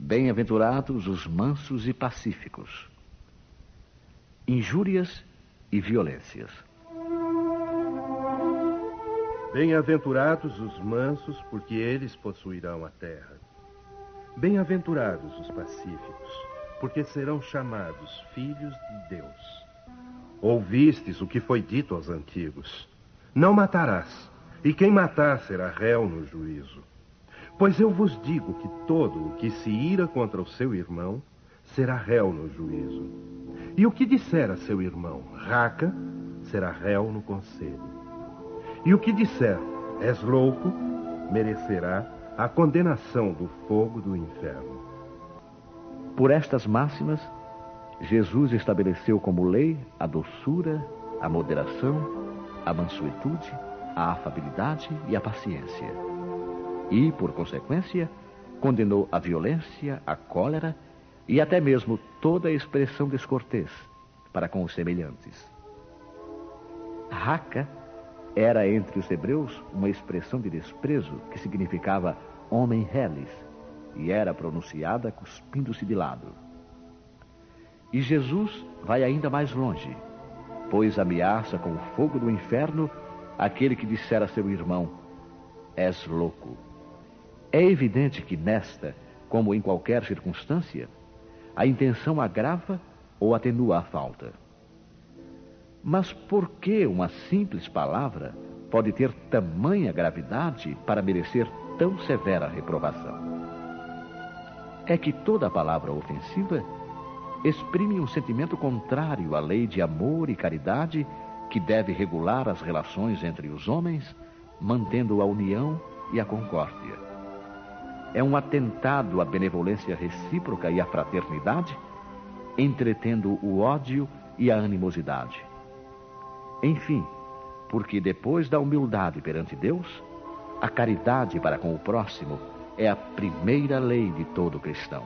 Bem-aventurados os mansos e pacíficos. Injúrias e violências. Bem-aventurados os mansos, porque eles possuirão a terra. Bem-aventurados os pacíficos, porque serão chamados filhos de Deus. Ouvistes o que foi dito aos antigos: não matarás, e quem matar será réu no juízo. Pois eu vos digo que todo o que se ira contra o seu irmão será réu no juízo. E o que disser a seu irmão, raca, será réu no conselho. E o que disser, és louco, merecerá a condenação do fogo do inferno. Por estas máximas, Jesus estabeleceu como lei a doçura, a moderação, a mansuetude, a afabilidade e a paciência. E, por consequência, condenou a violência, a cólera e até mesmo toda a expressão descortês para com os semelhantes. Raca era entre os hebreus uma expressão de desprezo que significava homem reles e era pronunciada cuspindo-se de lado. E Jesus vai ainda mais longe, pois ameaça com o fogo do inferno aquele que disser a seu irmão: és louco. É evidente que nesta, como em qualquer circunstância, a intenção agrava ou atenua a falta. Mas por que uma simples palavra pode ter tamanha gravidade para merecer tão severa reprovação? É que toda palavra ofensiva exprime um sentimento contrário à lei de amor e caridade que deve regular as relações entre os homens, mantendo a união e a concórdia. É um atentado à benevolência recíproca e à fraternidade, entretendo o ódio e a animosidade. Enfim, porque depois da humildade perante Deus, a caridade para com o próximo é a primeira lei de todo cristão.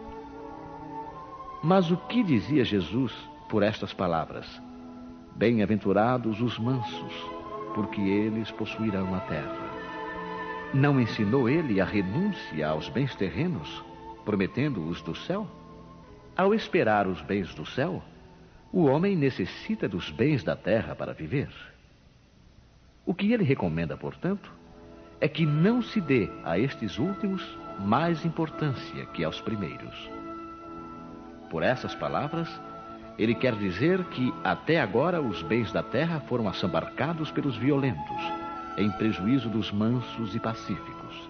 Mas o que dizia Jesus por estas palavras? Bem-aventurados os mansos, porque eles possuirão a terra. Não ensinou ele a renúncia aos bens terrenos, prometendo-os do céu? Ao esperar os bens do céu, o homem necessita dos bens da terra para viver. O que ele recomenda, portanto, é que não se dê a estes últimos mais importância que aos primeiros. Por essas palavras, ele quer dizer que até agora os bens da terra foram assambarcados pelos violentos, em prejuízo dos mansos e pacíficos.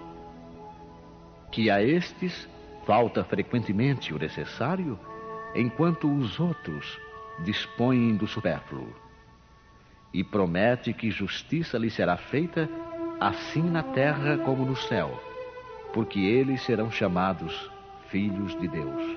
Que a estes falta frequentemente o necessário, enquanto os outros dispõem do supérfluo. E promete que justiça lhe será feita assim na terra como no céu, porque eles serão chamados filhos de Deus.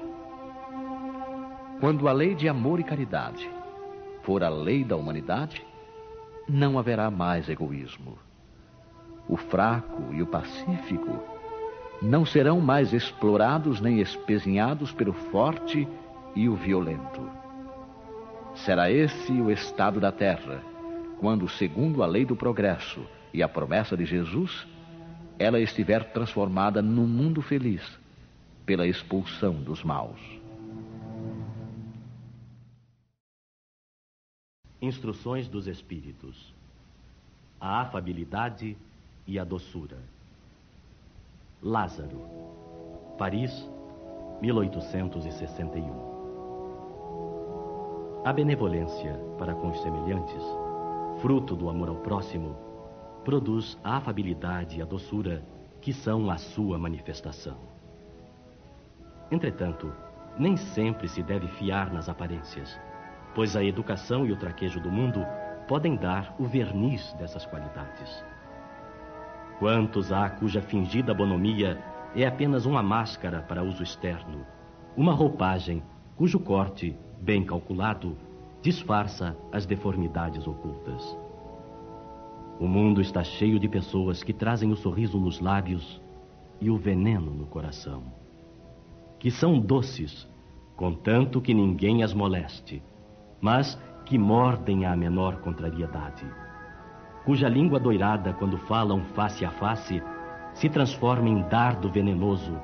Quando a lei de amor e caridade for a lei da humanidade, não haverá mais egoísmo. O fraco e o pacífico não serão mais explorados nem espezinhados pelo forte e o violento. Será esse o estado da terra, quando, segundo a lei do progresso e a promessa de Jesus, ela estiver transformada num mundo feliz pela expulsão dos maus. Instruções dos Espíritos: a afabilidade e a doçura. Lázaro, Paris, 1861. A benevolência para com os semelhantes, fruto do amor ao próximo, produz a afabilidade e a doçura, que são a sua manifestação. Entretanto, nem sempre se deve fiar nas aparências, pois a educação e o traquejo do mundo podem dar o verniz dessas qualidades. Quantos há cuja fingida bonomia é apenas uma máscara para uso externo, uma roupagem cujo corte, bem calculado, disfarça as deformidades ocultas. O mundo está cheio de pessoas que trazem o sorriso nos lábios e o veneno no coração, que são doces, contanto que ninguém as moleste, mas que mordem à menor contrariedade, cuja língua doirada, quando falam face a face, se transforma em dardo venenoso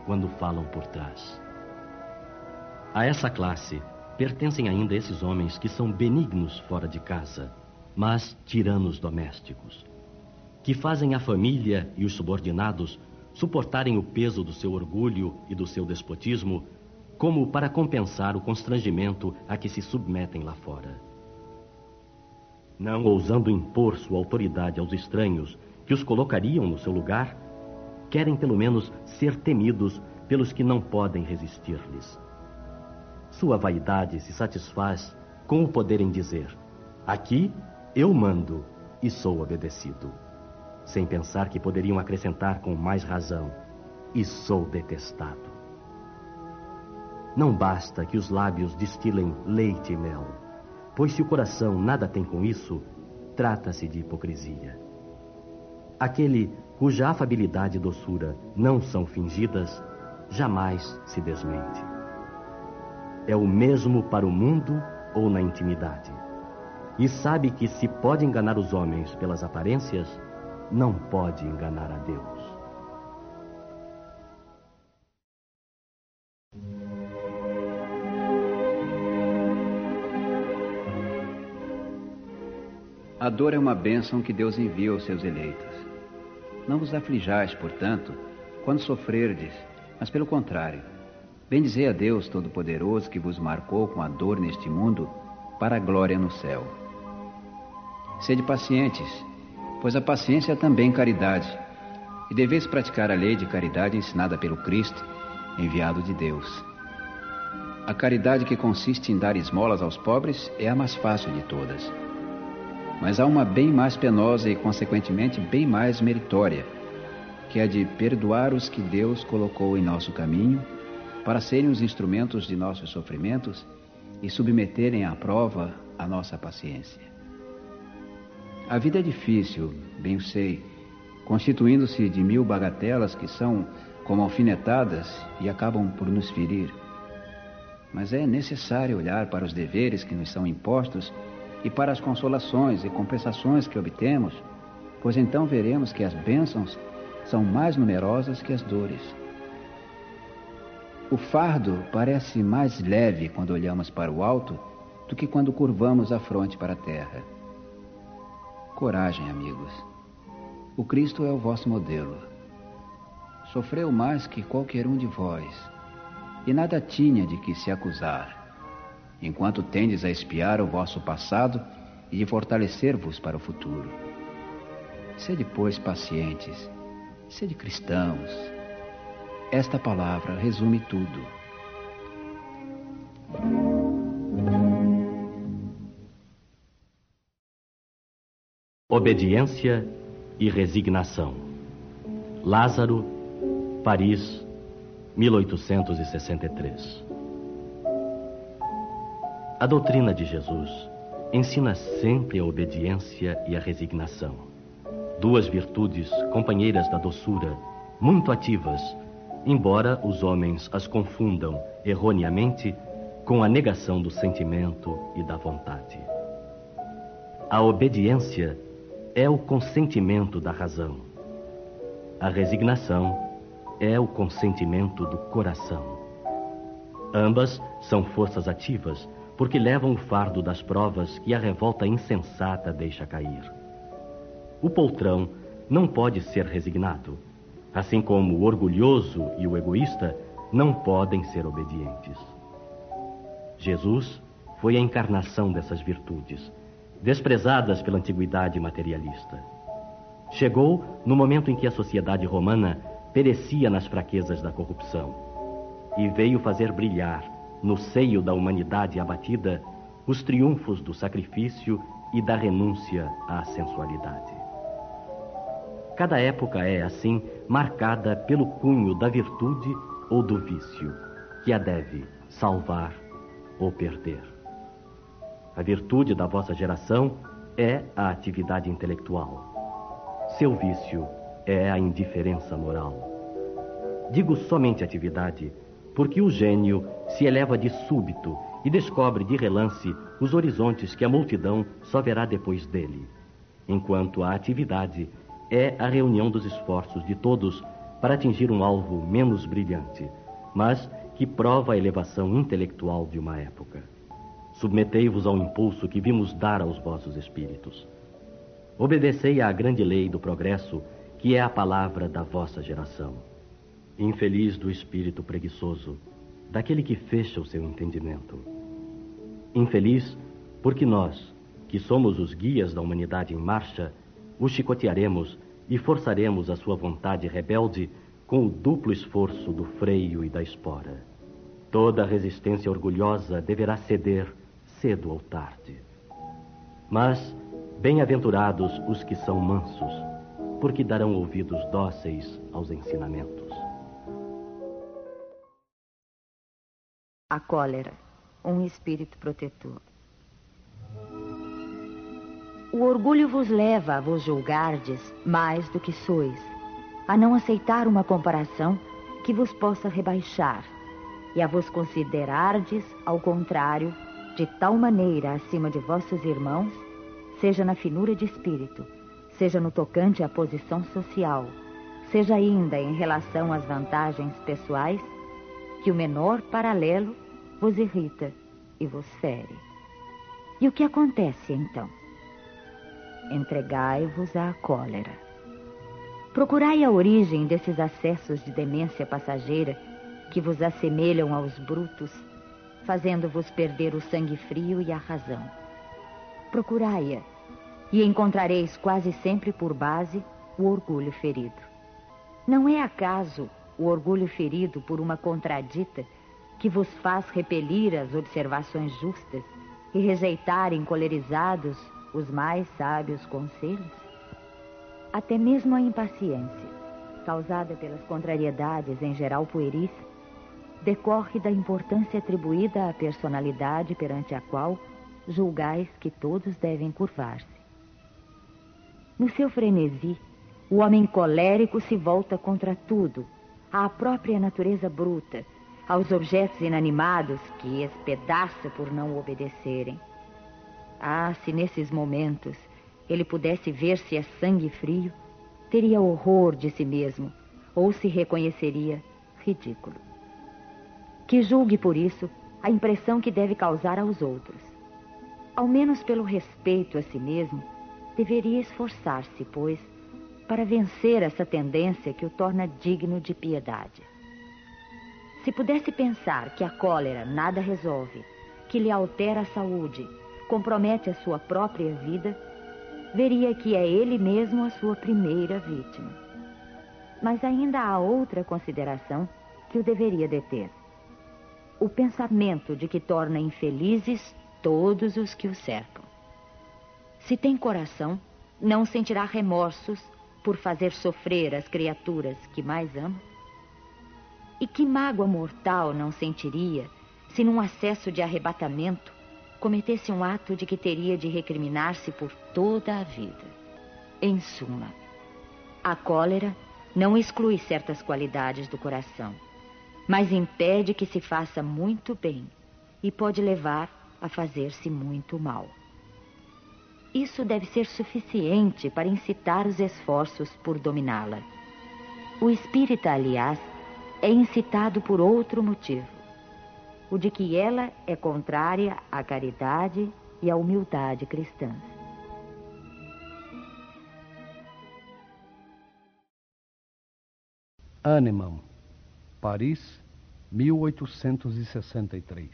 quando falam por trás. A essa classe pertencem ainda esses homens que são benignos fora de casa, mas tiranos domésticos, que fazem a família e os subordinados suportarem o peso do seu orgulho e do seu despotismo, como para compensar o constrangimento a que se submetem lá fora. Não ousando impor sua autoridade aos estranhos que os colocariam no seu lugar, querem pelo menos ser temidos pelos que não podem resistir-lhes. Sua vaidade se satisfaz com o poderem dizer: aqui eu mando e sou obedecido, sem pensar que poderiam acrescentar com mais razão: e sou detestado. Não basta que os lábios destilem leite e mel, pois se o coração nada tem com isso, trata-se de hipocrisia. Aquele cuja afabilidade e doçura não são fingidas, jamais se desmente. É o mesmo para o mundo ou na intimidade, e sabe que se pode enganar os homens pelas aparências, não pode enganar a Deus. A dor é uma bênção que Deus envia aos seus eleitos. Não vos aflijais, portanto, quando sofrerdes, mas pelo contrário, bendizei a Deus Todo-Poderoso que vos marcou com a dor neste mundo para a glória no céu. Sede pacientes, pois a paciência é também caridade, e deveis praticar a lei de caridade ensinada pelo Cristo, enviado de Deus. A caridade que consiste em dar esmolas aos pobres é a mais fácil de todas. Mas há uma bem mais penosa e, consequentemente, bem mais meritória, que é a de perdoar os que Deus colocou em nosso caminho para serem os instrumentos de nossos sofrimentos e submeterem à prova a nossa paciência. A vida é difícil, bem o sei, constituindo-se de 1000 bagatelas que são como alfinetadas e acabam por nos ferir. Mas é necessário olhar para os deveres que nos são impostos e para as consolações e compensações que obtemos, pois então veremos que as bênçãos são mais numerosas que as dores. O fardo parece mais leve quando olhamos para o alto do que quando curvamos a fronte para a terra. Coragem, amigos. O Cristo é o vosso modelo. Sofreu mais que qualquer um de vós, e nada tinha de que se acusar, enquanto tendes a espiar o vosso passado e de fortalecer-vos para o futuro. Sede, pois, pacientes, sede cristãos. Esta palavra resume tudo. Obediência e resignação. Lázaro, Paris, 1863. A doutrina de Jesus ensina sempre a obediência e a resignação. Duas virtudes companheiras da doçura, muito ativas, embora os homens as confundam erroneamente com a negação do sentimento e da vontade. A obediência é o consentimento da razão. A resignação é o consentimento do coração. Ambas são forças ativas, porque levam o fardo das provas que a revolta insensata deixa cair. O poltrão não pode ser resignado, assim como o orgulhoso e o egoísta não podem ser obedientes. Jesus foi a encarnação dessas virtudes, desprezadas pela antiguidade materialista. Chegou no momento em que a sociedade romana perecia nas fraquezas da corrupção e veio fazer brilhar, no seio da humanidade abatida, os triunfos do sacrifício e da renúncia à sensualidade. Cada época é, assim, marcada pelo cunho da virtude ou do vício, que a deve salvar ou perder. A virtude da vossa geração é a atividade intelectual. Seu vício é a indiferença moral. Digo somente atividade, porque o gênio se eleva de súbito e descobre de relance os horizontes que a multidão só verá depois dele, enquanto a atividade é a reunião dos esforços de todos para atingir um alvo menos brilhante, mas que prova a elevação intelectual de uma época. Submetei-vos ao impulso que vimos dar aos vossos espíritos. Obedecei à grande lei do progresso, que é a palavra da vossa geração. Infeliz do espírito preguiçoso, daquele que fecha o seu entendimento. Infeliz porque nós, que somos os guias da humanidade em marcha, o chicotearemos e forçaremos a sua vontade rebelde com o duplo esforço do freio e da espora. Toda resistência orgulhosa deverá ceder cedo ou tarde. Mas bem-aventurados os que são mansos, porque darão ouvidos dóceis aos ensinamentos. A cólera, um espírito protetor. O orgulho vos leva a vos julgardes mais do que sois, a não aceitar uma comparação que vos possa rebaixar, e a vos considerardes, ao contrário, de tal maneira acima de vossos irmãos, seja na finura de espírito, seja no tocante à posição social, seja ainda em relação às vantagens pessoais, que o menor paralelo vos irrita e vos fere. E o que acontece então? Entregai-vos à cólera. Procurai a origem desses acessos de demência passageira que vos assemelham aos brutos, fazendo-vos perder o sangue frio e a razão. Procurai-a, e encontrareis quase sempre por base o orgulho ferido. Não é acaso o orgulho ferido por uma contradita que vos faz repelir as observações justas e rejeitar encolerizados os mais sábios conselhos? Até mesmo a impaciência, causada pelas contrariedades em geral pueris, decorre da importância atribuída à personalidade perante a qual julgais que todos devem curvar-se. No seu frenesi, o homem colérico se volta contra tudo, à própria natureza bruta, aos objetos inanimados que espedaça por não obedecerem. Ah, se nesses momentos ele pudesse ver-se a sangue frio, teria horror de si mesmo, ou se reconheceria ridículo. Que julgue por isso a impressão que deve causar aos outros. Ao menos pelo respeito a si mesmo, deveria esforçar-se, pois, para vencer essa tendência que o torna digno de piedade. Se pudesse pensar que a cólera nada resolve, que lhe altera a saúde, compromete a sua própria vida, veria que é ele mesmo a sua primeira vítima. Mas ainda há outra consideração que o deveria deter. O pensamento de que torna infelizes todos os que o cercam. Se tem coração, não sentirá remorsos por fazer sofrer as criaturas que mais ama? E que mágoa mortal não sentiria se num acesso de arrebatamento cometesse um ato de que teria de recriminar-se por toda a vida? Em suma, a cólera não exclui certas qualidades do coração, mas impede que se faça muito bem e pode levar a fazer-se muito mal. Isso deve ser suficiente para incitar os esforços por dominá-la. O espírita, aliás, é incitado por outro motivo, o de que ela é contrária à caridade e à humildade cristãs. Hahnemann, Paris, 1863.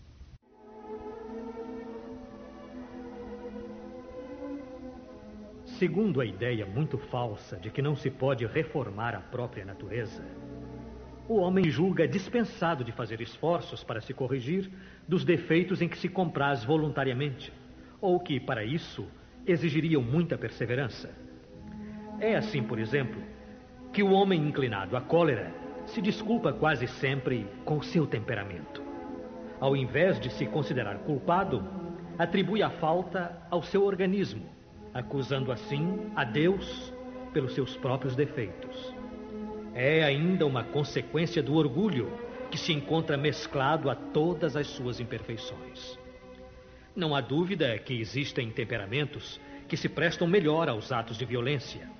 Segundo a ideia muito falsa de que não se pode reformar a própria natureza, o homem julga dispensado de fazer esforços para se corrigir dos defeitos em que se compraz voluntariamente, ou que, para isso, exigiriam muita perseverança. É assim, por exemplo, que o homem inclinado à cólera se desculpa quase sempre com o seu temperamento. Ao invés de se considerar culpado, atribui a falta ao seu organismo, acusando assim a Deus pelos seus próprios defeitos. É ainda uma consequência do orgulho que se encontra mesclado a todas as suas imperfeições. Não há dúvida que existem temperamentos que se prestam melhor aos atos de violência,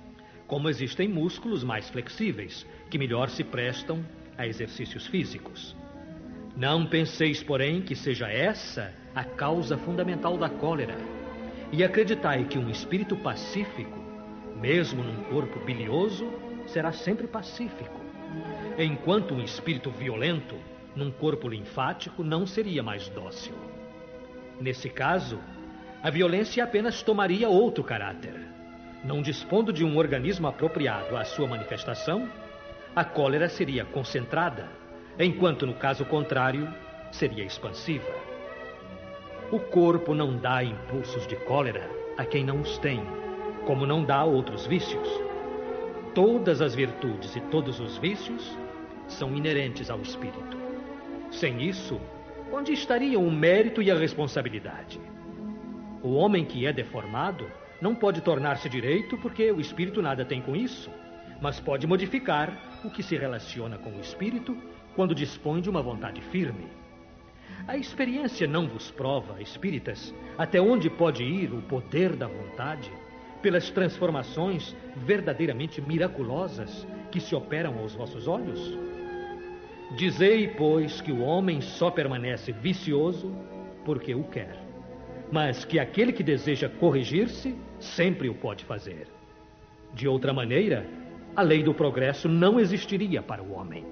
como existem músculos mais flexíveis, que melhor se prestam a exercícios físicos. Não penseis, porém, que seja essa a causa fundamental da cólera, e acreditai que um espírito pacífico, mesmo num corpo bilioso, será sempre pacífico, enquanto um espírito violento, num corpo linfático, não seria mais dócil. Nesse caso, a violência apenas tomaria outro caráter. Não dispondo de um organismo apropriado à sua manifestação, a cólera seria concentrada, enquanto no caso contrário, seria expansiva. O corpo não dá impulsos de cólera a quem não os tem, como não dá a outros vícios. Todas as virtudes e todos os vícios são inerentes ao espírito. Sem isso, onde estariam o mérito e a responsabilidade? O homem que é deformado não pode tornar-se direito porque o espírito nada tem com isso, mas pode modificar o que se relaciona com o espírito quando dispõe de uma vontade firme. A experiência não vos prova, espíritas, até onde pode ir o poder da vontade pelas transformações verdadeiramente miraculosas que se operam aos vossos olhos? Dizei, pois, que o homem só permanece vicioso porque o quer, mas que aquele que deseja corrigir-se sempre o pode fazer. De outra maneira, a lei do progresso não existiria para o homem.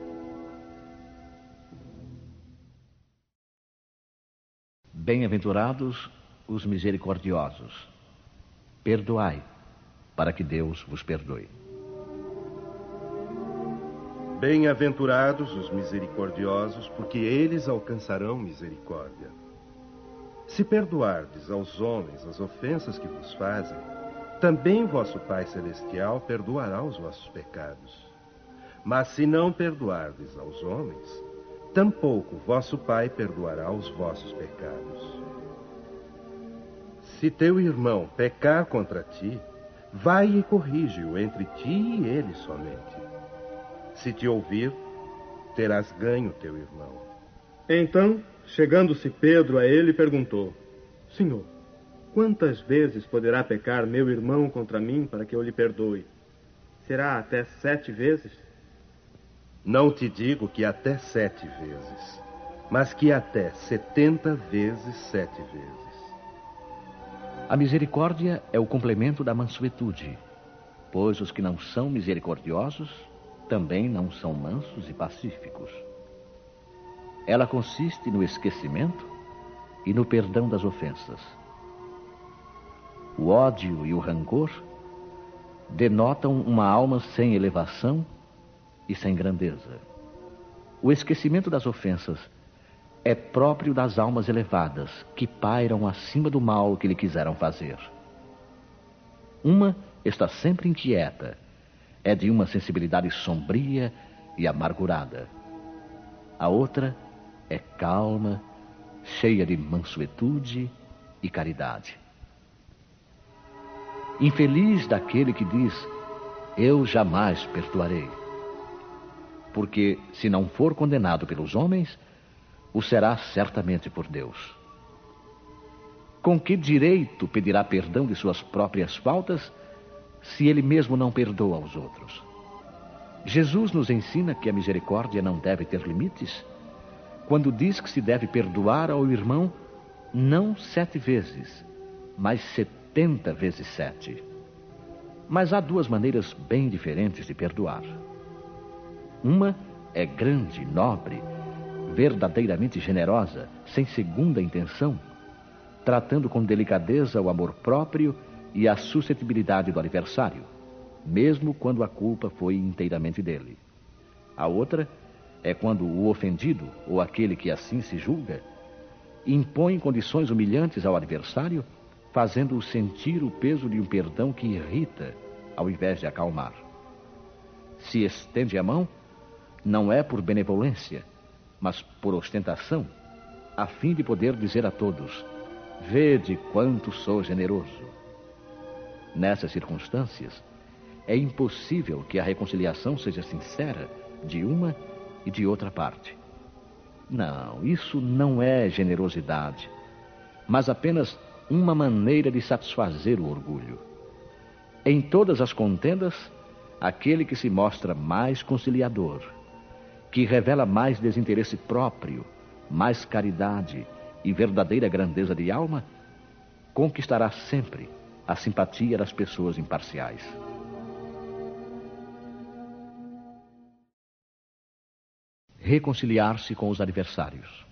Bem-aventurados os misericordiosos. Perdoai, para que Deus vos perdoe. Bem-aventurados os misericordiosos, porque eles alcançarão misericórdia. Se perdoardes aos homens as ofensas que vos fazem, também vosso Pai Celestial perdoará os vossos pecados. Mas se não perdoardes aos homens, tampouco vosso Pai perdoará os vossos pecados. Se teu irmão pecar contra ti, vai e corrige-o entre ti e ele somente. Se te ouvir, terás ganho teu irmão. Então, chegando-se Pedro a ele, perguntou: Senhor, quantas vezes poderá pecar meu irmão contra mim para que eu lhe perdoe? Será até 7 vezes? Não te digo que até 7 vezes, mas que até 70 vezes 7 vezes. A misericórdia é o complemento da mansuetude, pois os que não são misericordiosos também não são mansos e pacíficos. Ela consiste no esquecimento e no perdão das ofensas. O ódio e o rancor denotam uma alma sem elevação e sem grandeza. O esquecimento das ofensas é próprio das almas elevadas que pairam acima do mal que lhe quiseram fazer. Uma está sempre inquieta, é de uma sensibilidade sombria e amargurada. A outra é calma, cheia de mansuetude e caridade. Infeliz daquele que diz: eu jamais perdoarei. Porque, se não for condenado pelos homens, o será certamente por Deus. Com que direito pedirá perdão de suas próprias faltas, se ele mesmo não perdoa aos outros? Jesus nos ensina que a misericórdia não deve ter limites, quando diz que se deve perdoar ao irmão não 7 vezes, mas 70 vezes 7. Mas há 2 maneiras bem diferentes de perdoar. Uma é grande, nobre, verdadeiramente generosa, sem segunda intenção, tratando com delicadeza o amor próprio e a suscetibilidade do adversário, mesmo quando a culpa foi inteiramente dele. A outra é quando o ofendido, ou aquele que assim se julga, impõe condições humilhantes ao adversário, fazendo-o sentir o peso de um perdão que irrita, ao invés de acalmar. Se estende a mão, não é por benevolência, mas por ostentação, a fim de poder dizer a todos: vede quanto sou generoso. Nessas circunstâncias, é impossível que a reconciliação seja sincera de uma e de outra parte. Não, isso não é generosidade, mas apenas uma maneira de satisfazer o orgulho. Em todas as contendas, aquele que se mostra mais conciliador, que revela mais desinteresse próprio, mais caridade e verdadeira grandeza de alma, conquistará sempre a simpatia das pessoas imparciais. Reconciliar-se com os adversários.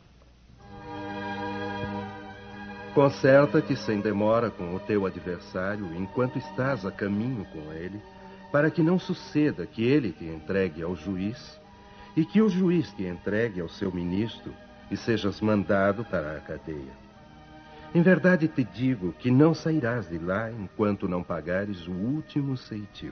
Concerta-te sem demora com o teu adversário enquanto estás a caminho com ele, para que não suceda que ele te entregue ao juiz e que o juiz te entregue ao seu ministro e sejas mandado para a cadeia. Em verdade te digo que não sairás de lá enquanto não pagares o último ceitil.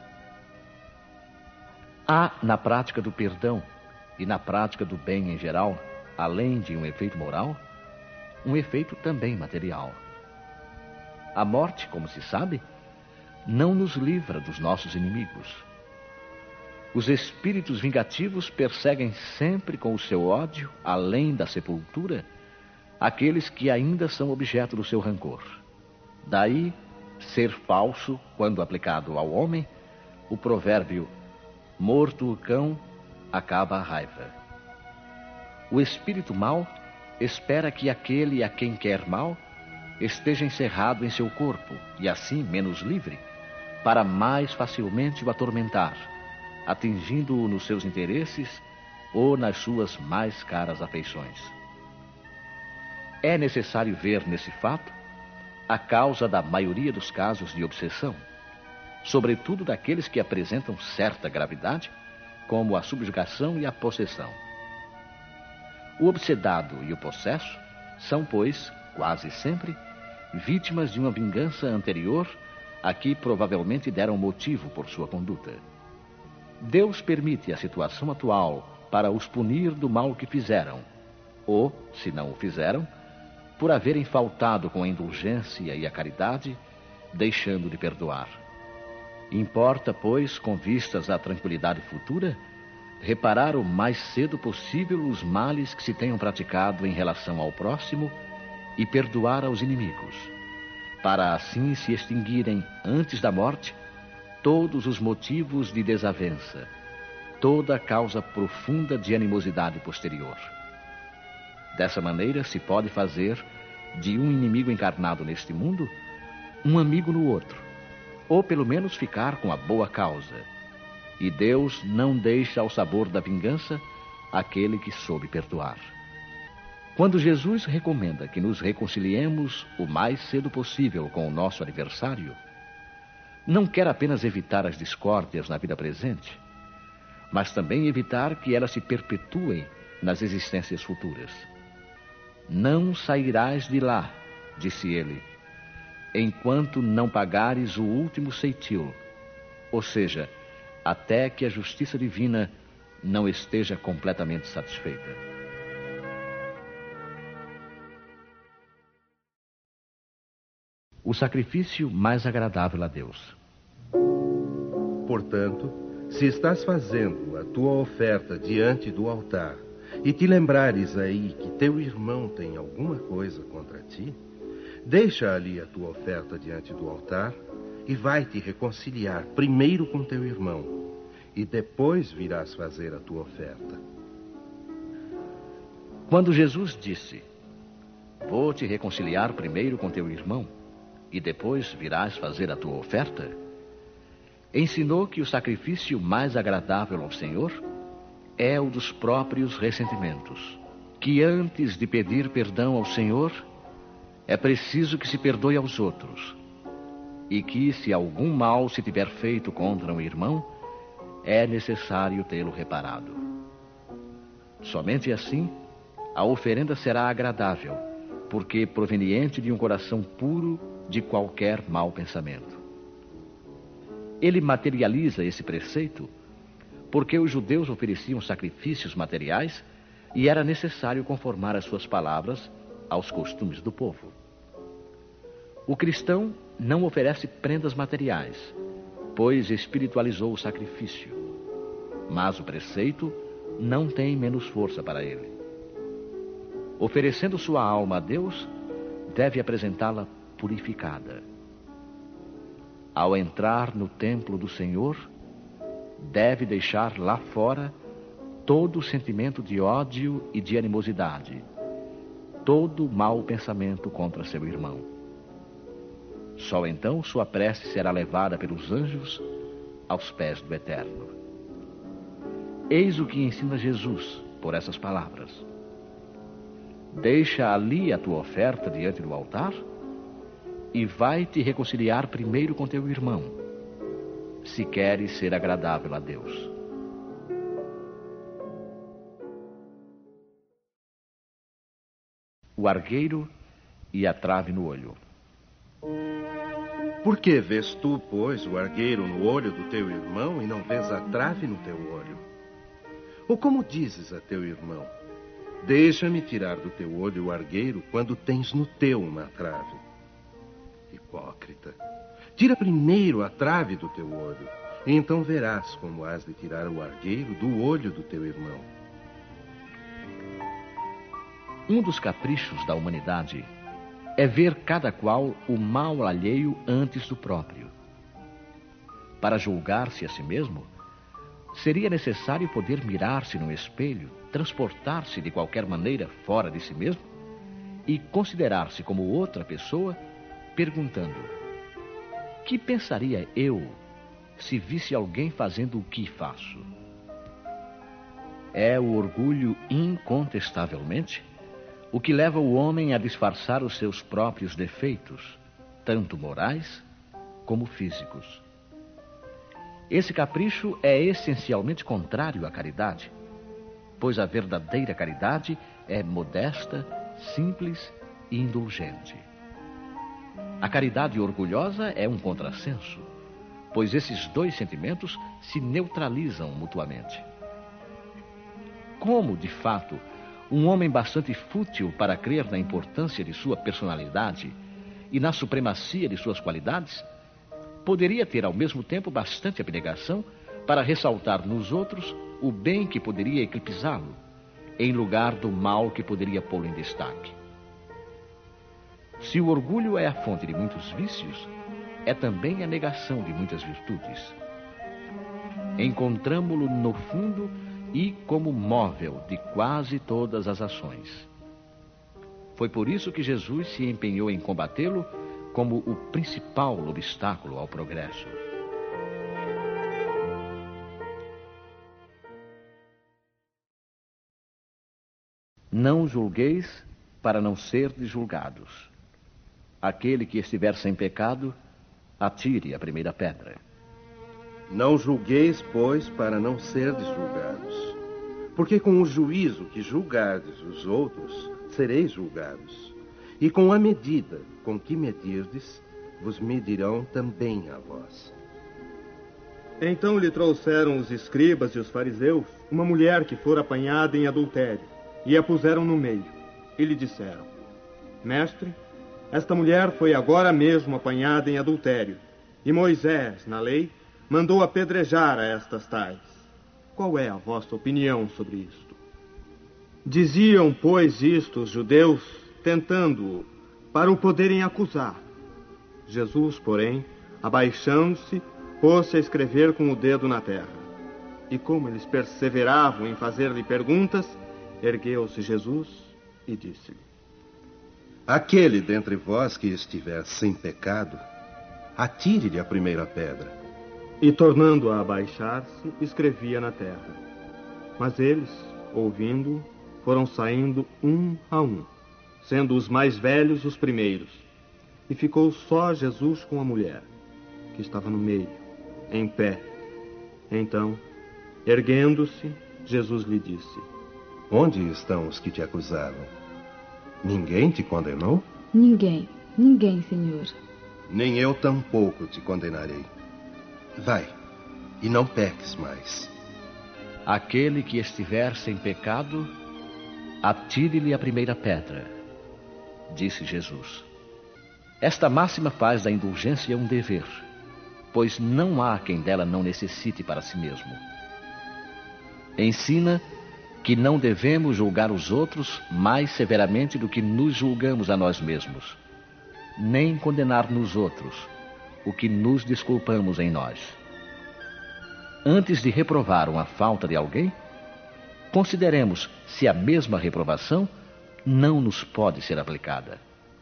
Há na prática do perdão e na prática do bem em geral, além de um efeito moral, um efeito também material. A morte, como se sabe, não nos livra dos nossos inimigos. Os espíritos vingativos perseguem sempre com o seu ódio, além da sepultura, aqueles que ainda são objeto do seu rancor. Daí, ser falso, quando aplicado ao homem, o provérbio morto o cão, acaba a raiva. O espírito mau espera que aquele a quem quer mal esteja encerrado em seu corpo e assim menos livre, para mais facilmente o atormentar, atingindo-o nos seus interesses ou nas suas mais caras afeições. É necessário ver nesse fato a causa da maioria dos casos de obsessão, sobretudo daqueles que apresentam certa gravidade, como a subjugação e a possessão. O obsedado e o possesso são, pois, quase sempre, vítimas de uma vingança anterior a que provavelmente deram motivo por sua conduta. Deus permite a situação atual para os punir do mal que fizeram, ou, se não o fizeram, por haverem faltado com a indulgência e a caridade, deixando de perdoar. Importa, pois, com vistas à tranquilidade futura, reparar o mais cedo possível os males que se tenham praticado em relação ao próximo e perdoar aos inimigos, para assim se extinguirem antes da morte todos os motivos de desavença, toda a causa profunda de animosidade posterior. Dessa maneira se pode fazer de um inimigo encarnado neste mundo um amigo no outro, ou pelo menos ficar com a boa causa. E Deus não deixa ao sabor da vingança aquele que soube perdoar. Quando Jesus recomenda que nos reconciliemos o mais cedo possível com o nosso adversário, não quer apenas evitar as discórdias na vida presente, mas também evitar que elas se perpetuem nas existências futuras. Não sairás de lá, disse ele, enquanto não pagares o último ceitil, ou seja, até que a justiça divina não esteja completamente satisfeita. O sacrifício mais agradável a Deus. Portanto, se estás fazendo a tua oferta diante do altar e te lembrares aí que teu irmão tem alguma coisa contra ti, deixa ali a tua oferta diante do altar e vai te reconciliar primeiro com teu irmão, e depois virás fazer a tua oferta. Quando Jesus disse, vou te reconciliar primeiro com teu irmão, e depois virás fazer a tua oferta, ensinou que o sacrifício mais agradável ao Senhor é o dos próprios ressentimentos, que antes de pedir perdão ao Senhor, é preciso que se perdoe aos outros, e que, se algum mal se tiver feito contra um irmão, é necessário tê-lo reparado. Somente assim, a oferenda será agradável, porque proveniente de um coração puro de qualquer mau pensamento. Ele materializa esse preceito porque os judeus ofereciam sacrifícios materiais e era necessário conformar as suas palavras aos costumes do povo. O cristão não oferece prendas materiais, pois espiritualizou o sacrifício. Mas o preceito não tem menos força para ele. Oferecendo sua alma a Deus, deve apresentá-la purificada. Ao entrar no templo do Senhor, deve deixar lá fora todo sentimento de ódio e de animosidade, todo mau pensamento contra seu irmão. Só então sua prece será levada pelos anjos aos pés do Eterno. Eis o que ensina Jesus por essas palavras. Deixa ali a tua oferta diante do altar e vai te reconciliar primeiro com teu irmão, se queres ser agradável a Deus. O argueiro e a trave no olho. Por que vês tu, pois, o argueiro no olho do teu irmão e não vês a trave no teu olho? Ou como dizes a teu irmão, deixa-me tirar do teu olho o argueiro quando tens no teu uma trave? Hipócrita, tira primeiro a trave do teu olho, e então verás como has de tirar o argueiro do olho do teu irmão. Um dos caprichos da humanidade é ver cada qual o mal alheio antes do próprio. Para julgar-se a si mesmo, seria necessário poder mirar-se no espelho, transportar-se de qualquer maneira fora de si mesmo e considerar-se como outra pessoa, perguntando: que pensaria eu se visse alguém fazendo o que faço? É o orgulho, incontestavelmente, o que leva o homem a disfarçar os seus próprios defeitos, tanto morais como físicos. Esse capricho é essencialmente contrário à caridade, pois a verdadeira caridade é modesta, simples e indulgente. A caridade orgulhosa é um contrassenso, pois esses dois sentimentos se neutralizam mutuamente. Como, de fato, um homem bastante fútil para crer na importância de sua personalidade e na supremacia de suas qualidades, poderia ter ao mesmo tempo bastante abnegação para ressaltar nos outros o bem que poderia eclipsá-lo, em lugar do mal que poderia pô-lo em destaque. Se o orgulho é a fonte de muitos vícios, é também a negação de muitas virtudes. Encontramo-lo no fundo e como móvel de quase todas as ações. Foi por isso que Jesus se empenhou em combatê-lo como o principal obstáculo ao progresso. Não julgueis para não serdes julgados. Aquele que estiver sem pecado, atire a primeira pedra. Não julgueis, pois, para não serdes julgados. Porque com o juízo que julgardes os outros, sereis julgados. E com a medida com que medirdes, vos medirão também a vós. Então lhe trouxeram os escribas e os fariseus uma mulher que fora apanhada em adultério, e a puseram no meio. E lhe disseram: Mestre, esta mulher foi agora mesmo apanhada em adultério, e Moisés, na lei, mandou apedrejar a estas tais. Qual é a vossa opinião sobre isto? Diziam, pois, isto os judeus, tentando-o, para o poderem acusar. Jesus, porém, abaixando-se, pôs-se a escrever com o dedo na terra. E como eles perseveravam em fazer-lhe perguntas, ergueu-se Jesus e disse-lhe: Aquele dentre vós que estiver sem pecado, atire-lhe a primeira pedra. E, tornando a abaixar-se, escrevia na terra. Mas eles, ouvindo, foram saindo um a um, sendo os mais velhos os primeiros. E ficou só Jesus com a mulher, que estava no meio, em pé. Então, erguendo-se, Jesus lhe disse: Onde estão os que te acusavam? Ninguém te condenou? Ninguém, Senhor. Nem eu tampouco te condenarei. Vai, e não peques mais. Aquele que estiver sem pecado, atire-lhe a primeira pedra, disse Jesus. Esta máxima faz da indulgência um dever, pois não há quem dela não necessite para si mesmo. Ensina que não devemos julgar os outros mais severamente do que nos julgamos a nós mesmos, nem condenar nos outros o que nos desculpamos em nós. antes de reprovar uma falta de alguém, consideremos se a mesma reprovação não nos pode ser aplicada.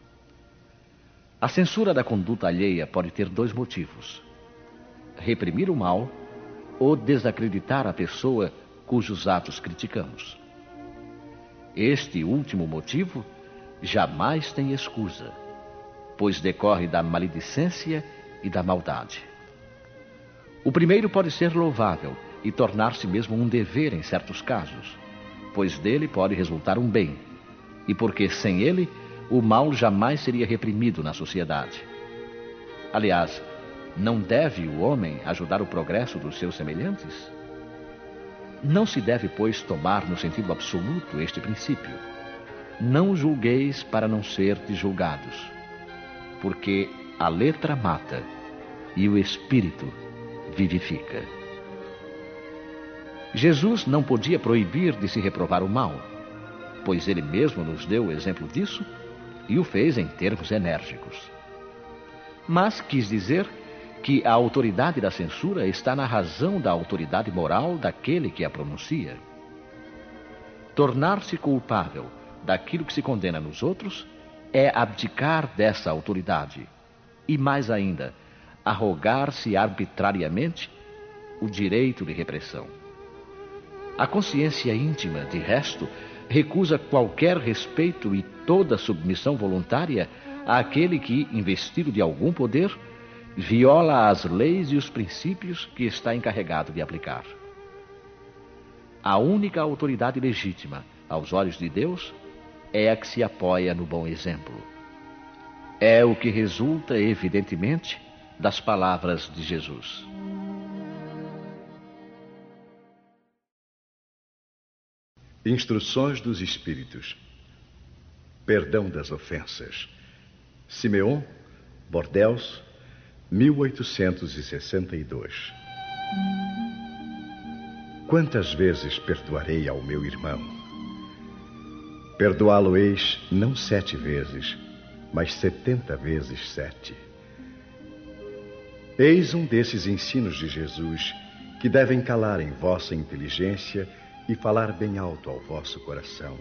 A censura da conduta alheia pode ter dois motivos: reprimir o mal ou desacreditar a pessoa cujos atos criticamos. Este último motivo jamais tem escusa, pois decorre da maledicência e da maldade. O primeiro pode ser louvável e tornar-se mesmo um dever em certos casos, pois dele pode resultar um bem, e porque sem ele o mal jamais seria reprimido na sociedade. Aliás, não deve o homem ajudar o progresso dos seus semelhantes? Não se deve, pois, tomar no sentido absoluto este princípio: não julgueis para não serdes julgados, porque a letra mata e o espírito vivifica. Jesus não podia proibir de se reprovar o mal, pois ele mesmo nos deu o exemplo disso e o fez em termos enérgicos. Mas quis dizer que a autoridade da censura está na razão da autoridade moral daquele que a pronuncia. Tornar-se culpável daquilo que se condena nos outros é abdicar dessa autoridade e, mais ainda, arrogar-se arbitrariamente o direito de repressão. A consciência íntima, de resto, recusa qualquer respeito e toda submissão voluntária àquele que, investido de algum poder, viola as leis e os princípios que está encarregado de aplicar. A única autoridade legítima, aos olhos de Deus, é a que se apoia no bom exemplo. É o que resulta, evidentemente, das palavras de Jesus. Instruções dos Espíritos. Perdão das ofensas. Simeon, Bordeaux, 1862. Quantas vezes perdoarei ao meu irmão? Perdoá-lo-eis não 7 vezes, mas 70 vezes 7. Eis um desses ensinos de Jesus que devem calar em vossa inteligência e falar bem alto ao vosso coração.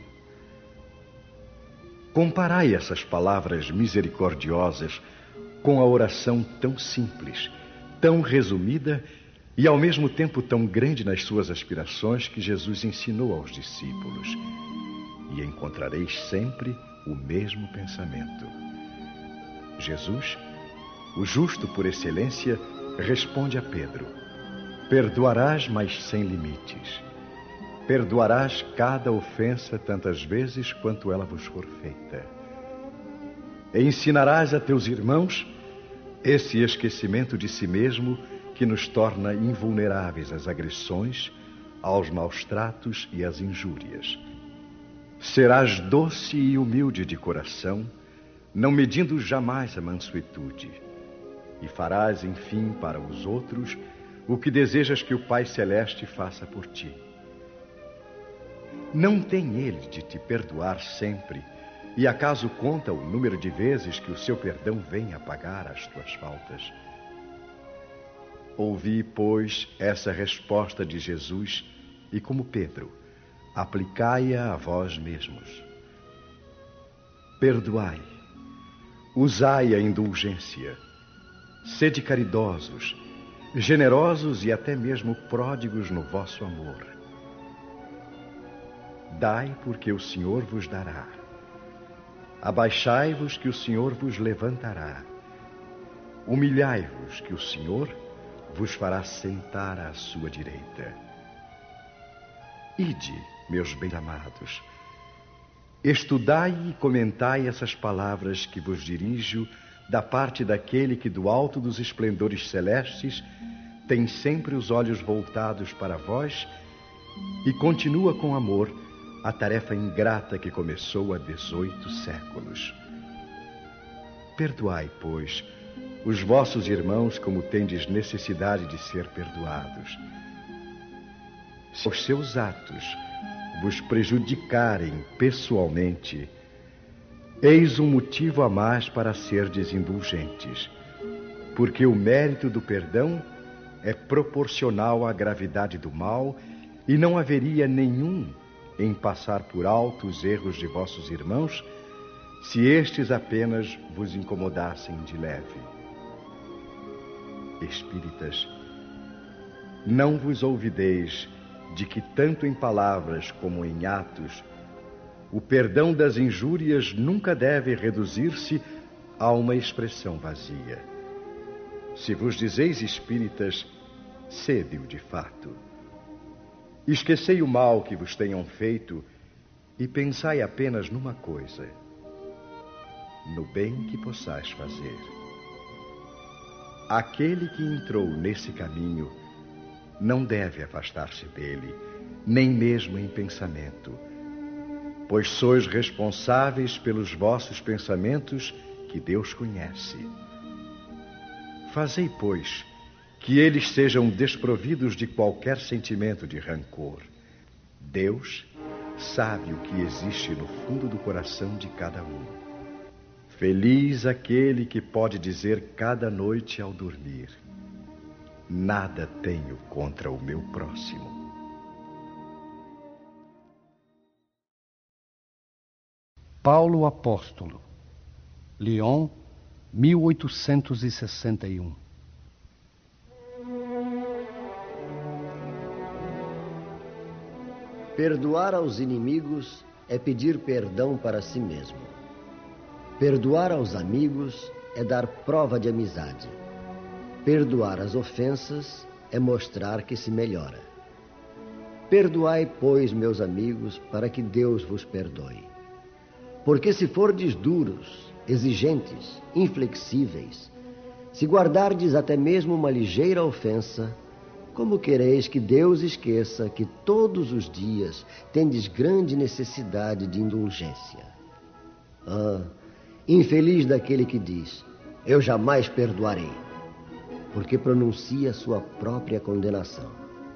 Comparai essas palavras misericordiosas com a oração tão simples, tão resumida e ao mesmo tempo tão grande nas suas aspirações que Jesus ensinou aos discípulos, e encontrareis sempre o mesmo pensamento. Jesus, o justo por excelência, responde a Pedro: perdoarás, mas sem limites. Perdoarás cada ofensa tantas vezes quanto ela vos for feita. E ensinarás a teus irmãos esse esquecimento de si mesmo que nos torna invulneráveis às agressões, aos maus tratos e às injúrias. Serás doce e humilde de coração, não medindo jamais a mansuetude, e farás, enfim, para os outros o que desejas que o Pai Celeste faça por ti. Não tem ele de te perdoar sempre, e acaso conta o número de vezes que o seu perdão vem apagar as tuas faltas? Ouvi, pois, essa resposta de Jesus e, como Pedro, aplicai-a a vós mesmos. Perdoai, usai a indulgência, sede caridosos, generosos e até mesmo pródigos no vosso amor. Dai, porque o Senhor vos dará. Abaixai-vos, que o Senhor vos levantará. Humilhai-vos, que o Senhor vos fará sentar à sua direita. Ide, meus bem-amados, estudai e comentai essas palavras que vos dirijo da parte daquele que do alto dos esplendores celestes tem sempre os olhos voltados para vós e continua com amor a tarefa ingrata que começou há 18 séculos. Perdoai, pois, os vossos irmãos como tendes necessidade de ser perdoados. Se os seus atos vos prejudicarem pessoalmente, eis um motivo a mais para serdes indulgentes, porque o mérito do perdão é proporcional à gravidade do mal e não haveria nenhum em passar por alto os erros de vossos irmãos, se estes apenas vos incomodassem de leve. Espíritas, não vos olvideis de que tanto em palavras como em atos, o perdão das injúrias nunca deve reduzir-se a uma expressão vazia. Se vos dizeis espíritas, sede-o de fato. Esquecei o mal que vos tenham feito e pensai apenas numa coisa: no bem que possais fazer. Aquele que entrou nesse caminho não deve afastar-se dele, nem mesmo em pensamento, pois sois responsáveis pelos vossos pensamentos que Deus conhece. Fazei, pois, que eles sejam desprovidos de qualquer sentimento de rancor. Deus sabe o que existe no fundo do coração de cada um. Feliz aquele que pode dizer cada noite ao dormir: nada tenho contra o meu próximo. Paulo Apóstolo, Lyon, 1861. Perdoar aos inimigos é pedir perdão para si mesmo. Perdoar aos amigos é dar prova de amizade. Perdoar as ofensas é mostrar que se melhora. Perdoai, pois, meus amigos, para que Deus vos perdoe. Porque se fordes duros, exigentes, inflexíveis, se guardardes até mesmo uma ligeira ofensa, como quereis que Deus esqueça que todos os dias tendes grande necessidade de indulgência? Infeliz daquele que diz: eu jamais perdoarei, porque pronuncia sua própria condenação.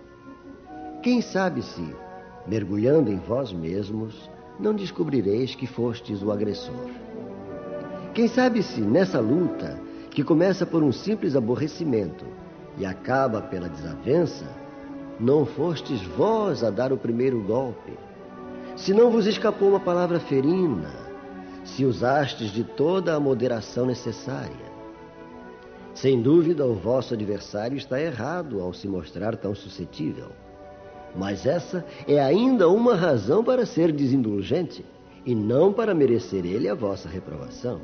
Quem sabe se, mergulhando em vós mesmos, não descobrireis que fostes o agressor? Quem sabe se, nessa luta, que começa por um simples aborrecimento e acaba pela desavença, não fostes vós a dar o primeiro golpe? Se não vos escapou uma palavra ferina, se usastes de toda a moderação necessária. Sem dúvida, o vosso adversário está errado ao se mostrar tão suscetível. Mas essa é ainda uma razão para ser desindulgente e não para merecer ele a vossa reprovação.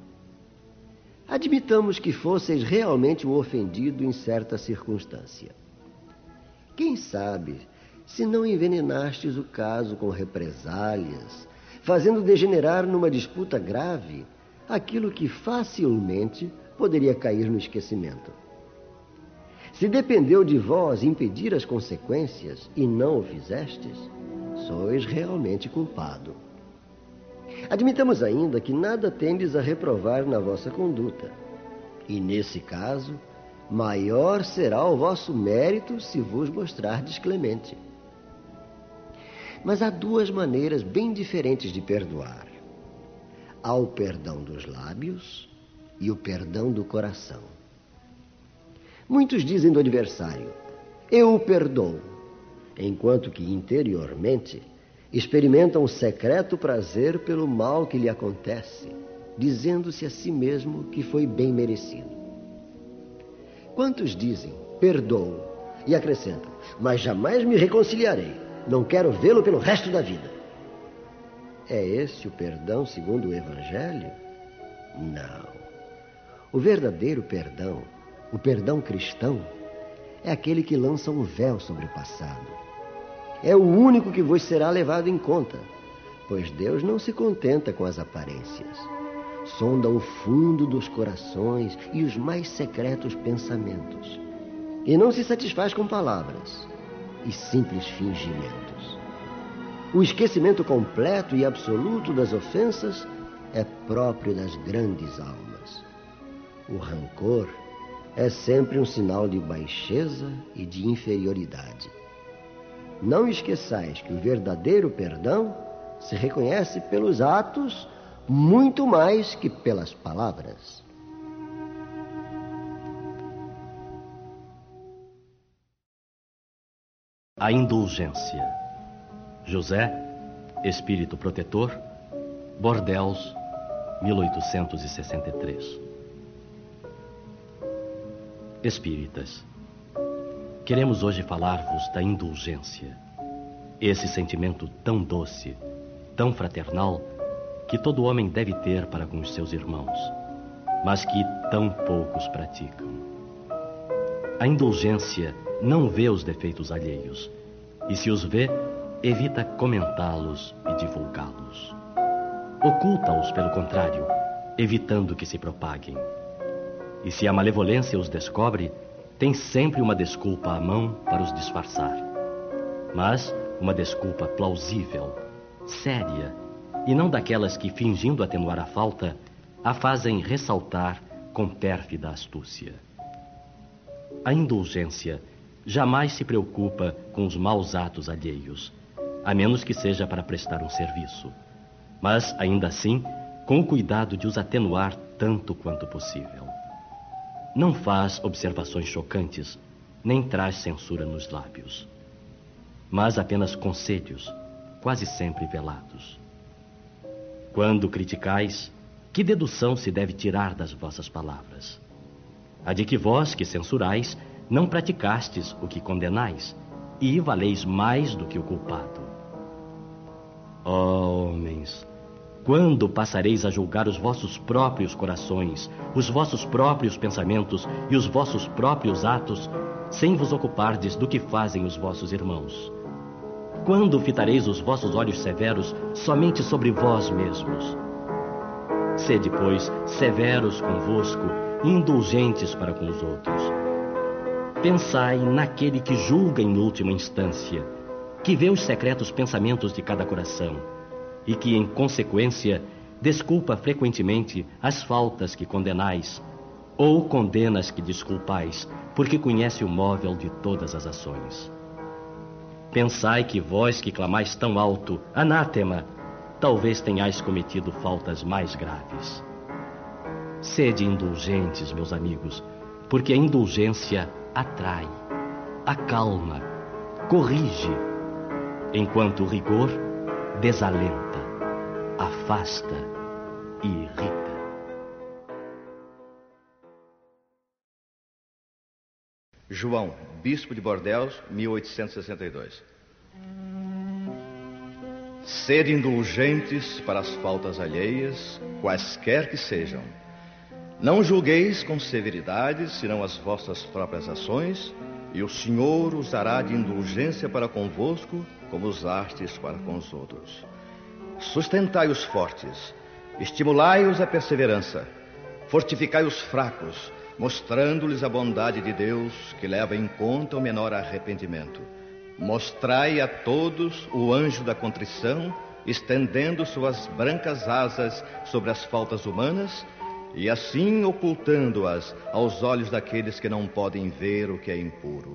Admitamos que fosseis realmente o ofendido em certa circunstância. Quem sabe se não envenenastes o caso com represálias, fazendo degenerar numa disputa grave aquilo que facilmente poderia cair no esquecimento. Se dependeu de vós impedir as consequências e não o fizestes, sois realmente culpado. Admitamos ainda que nada tendes a reprovar na vossa conduta, e nesse caso, maior será o vosso mérito se vos mostrardes clemente. Mas há duas maneiras bem diferentes de perdoar. Há o perdão dos lábios e o perdão do coração. Muitos dizem do adversário: eu o perdoo, enquanto que interiormente experimentam um secreto prazer pelo mal que lhe acontece, dizendo-se a si mesmo que foi bem merecido. Quantos dizem: perdoo, e acrescentam: mas jamais me reconciliarei, não quero vê-lo pelo resto da vida. É esse o perdão segundo o Evangelho? Não. O verdadeiro perdão, o perdão cristão, é aquele que lança um véu sobre o passado. É o único que vos será levado em conta, pois Deus não se contenta com as aparências. Sonda o fundo dos corações e os mais secretos pensamentos. E não se satisfaz com palavras e simples fingimentos. O esquecimento completo e absoluto das ofensas é próprio das grandes almas. O rancor é sempre um sinal de baixeza e de inferioridade. Não esqueçais que o verdadeiro perdão se reconhece pelos atos muito mais que pelas palavras. A indulgência. José, espírito protetor, Bordeaux, 1863. Espíritas, queremos hoje falar-vos da indulgência. Esse sentimento tão doce, tão fraternal, que todo homem deve ter para com os seus irmãos, mas que tão poucos praticam. A indulgência não vê os defeitos alheios, e se os vê, evita comentá-los e divulgá-los. Oculta-os, pelo contrário, evitando que se propaguem. E se a malevolência os descobre, tem sempre uma desculpa à mão para os disfarçar. Mas uma desculpa plausível, séria, e não daquelas que, fingindo atenuar a falta, a fazem ressaltar com pérfida astúcia. A indulgência jamais se preocupa com os maus atos alheios, a menos que seja para prestar um serviço, mas, ainda assim, com o cuidado de os atenuar tanto quanto possível. Não faz observações chocantes, nem traz censura nos lábios, mas apenas conselhos, quase sempre velados. Quando criticais, que dedução se deve tirar das vossas palavras? A de que vós, que censurais, não praticastes o que condenais, e valeis mais do que o culpado. Ó homens, quando passareis a julgar os vossos próprios corações, os vossos próprios pensamentos e os vossos próprios atos, sem vos ocupardes do que fazem os vossos irmãos? Quando fitareis os vossos olhos severos somente sobre vós mesmos? Sede, pois, severos convosco e indulgentes para com os outros. Pensai naquele que julga em última instância, que vê os secretos pensamentos de cada coração e que, em consequência, desculpa frequentemente as faltas que condenais ou condenas que desculpais, porque conhece o móvel de todas as ações. Pensai que vós que clamais tão alto, anátema, talvez tenhais cometido faltas mais graves. Sede indulgentes, meus amigos, porque a indulgência atrai, acalma, corrige, enquanto o rigor desalenta, afasta e irrita. João, bispo de Bordeaux, 1862. Sede indulgentes para as faltas alheias, quaisquer que sejam. Não julgueis com severidade, senão as vossas próprias ações, e o Senhor usará de indulgência para convosco, como usastes para com os outros. Sustentai os fortes, estimulai-os à perseverança, fortificai os fracos, mostrando-lhes a bondade de Deus, que leva em conta o menor arrependimento. Mostrai a todos o anjo da contrição, estendendo suas brancas asas sobre as faltas humanas, e assim ocultando-as aos olhos daqueles que não podem ver o que é impuro.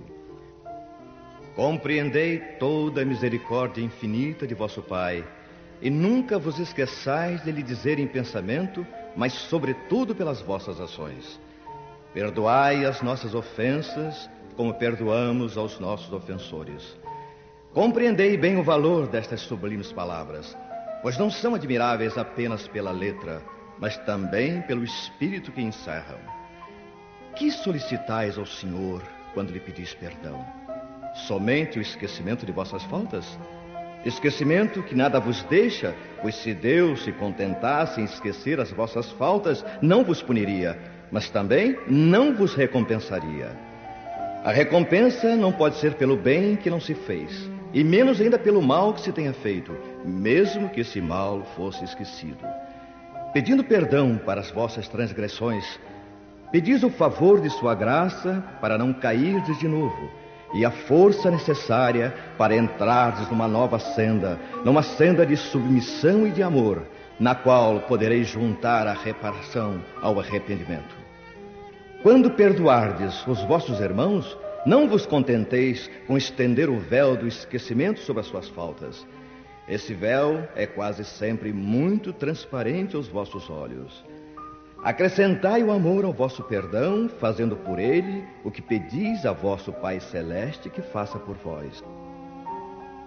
Compreendei toda a misericórdia infinita de vosso Pai, e nunca vos esqueçais de lhe dizer em pensamento, mas sobretudo pelas vossas ações. Perdoai as nossas ofensas, como perdoamos aos nossos ofensores. Compreendei bem o valor destas sublimes palavras, pois não são admiráveis apenas pela letra, mas também pelo espírito que encerram. Que solicitais ao Senhor quando lhe pedis perdão? Somente o esquecimento de vossas faltas? Esquecimento que nada vos deixa, pois se Deus se contentasse em esquecer as vossas faltas, não vos puniria, mas também não vos recompensaria. A recompensa não pode ser pelo bem que não se fez, e menos ainda pelo mal que se tenha feito, mesmo que esse mal fosse esquecido. Pedindo perdão para as vossas transgressões, pedis o favor de sua graça para não cairdes de novo, e a força necessária para entrardes numa nova senda, numa senda de submissão e de amor, na qual podereis juntar a reparação ao arrependimento. Quando perdoardes os vossos irmãos, não vos contenteis com estender o véu do esquecimento sobre as suas faltas. Esse véu é quase sempre muito transparente aos vossos olhos. Acrescentai o amor ao vosso perdão, fazendo por ele o que pedis a vosso Pai Celeste que faça por vós.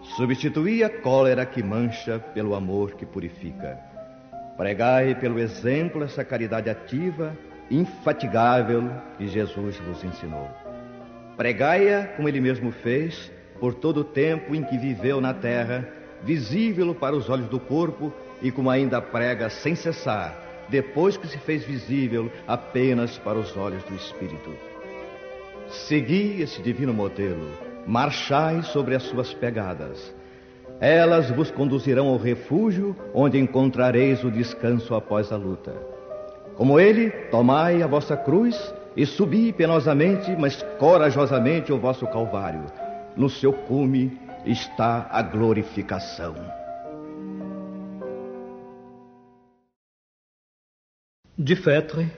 Substituí a cólera que mancha pelo amor que purifica. Pregai pelo exemplo essa caridade ativa, infatigável, que Jesus vos ensinou. Pregai-a, como ele mesmo fez, por todo o tempo em que viveu na terra, visível para os olhos do corpo, e como ainda prega sem cessar, depois que se fez visível apenas para os olhos do Espírito. Segui esse divino modelo, marchai sobre as suas pegadas. Elas vos conduzirão ao refúgio, onde encontrareis o descanso após a luta. Como ele, tomai a vossa cruz e subi penosamente, mas corajosamente o vosso Calvário. No seu cume está a glorificação. De Fetre.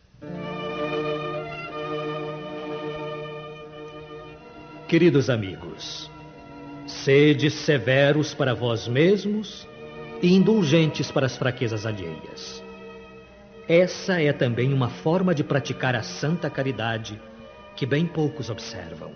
Queridos amigos, sede severos para vós mesmos e indulgentes para as fraquezas alheias. Essa é também uma forma de praticar a santa caridade que bem poucos observam.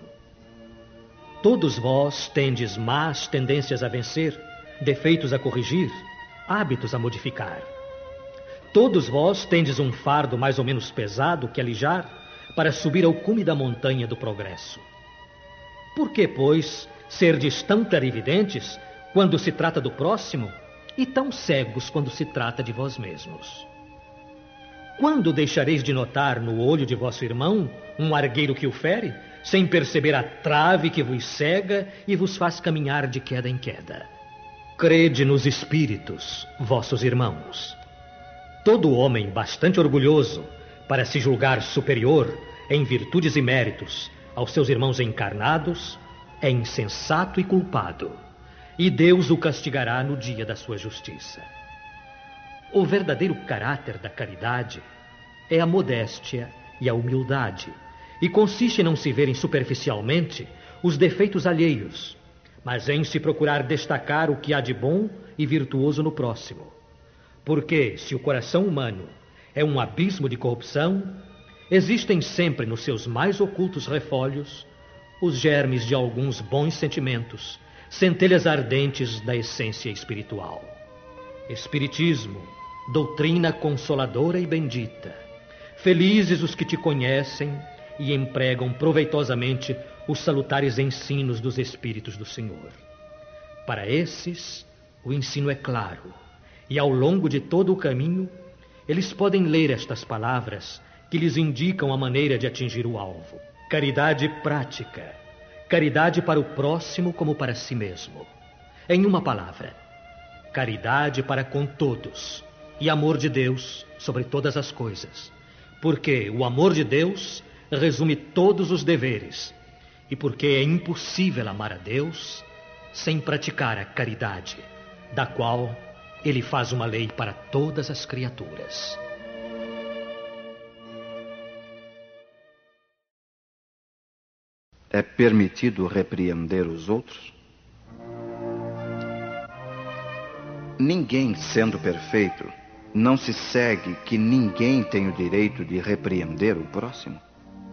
Todos vós tendes más tendências a vencer, defeitos a corrigir, hábitos a modificar. Todos vós tendes um fardo mais ou menos pesado que alijar para subir ao cume da montanha do progresso. Por que, pois, serdes tão clarividentes quando se trata do próximo e tão cegos quando se trata de vós mesmos? Quando deixareis de notar no olho de vosso irmão um argueiro que o fere, sem perceber a trave que vos cega e vos faz caminhar de queda em queda? Crede nos espíritos, vossos irmãos. Todo homem bastante orgulhoso para se julgar superior em virtudes e méritos aos seus irmãos encarnados é insensato e culpado, e Deus o castigará no dia da sua justiça. O verdadeiro caráter da caridade é a modéstia e a humildade, e consiste em não se verem superficialmente os defeitos alheios, mas em se procurar destacar o que há de bom e virtuoso no próximo. Porque, se o coração humano é um abismo de corrupção, existem sempre nos seus mais ocultos refolhos os germes de alguns bons sentimentos, centelhas ardentes da essência espiritual. Espiritismo, doutrina consoladora e bendita. Felizes os que te conhecem e empregam proveitosamente os salutares ensinos dos Espíritos do Senhor. Para esses, o ensino é claro, e ao longo de todo o caminho, eles podem ler estas palavras que lhes indicam a maneira de atingir o alvo. Caridade prática, caridade para o próximo como para si mesmo. Em uma palavra, caridade para com todos e amor de Deus sobre todas as coisas. Porque o amor de Deus resume todos os deveres e porque é impossível amar a Deus sem praticar a caridade, da qual Ele faz uma lei para todas as criaturas. É permitido repreender os outros? Ninguém sendo perfeito, não se segue que ninguém tem o direito de repreender o próximo?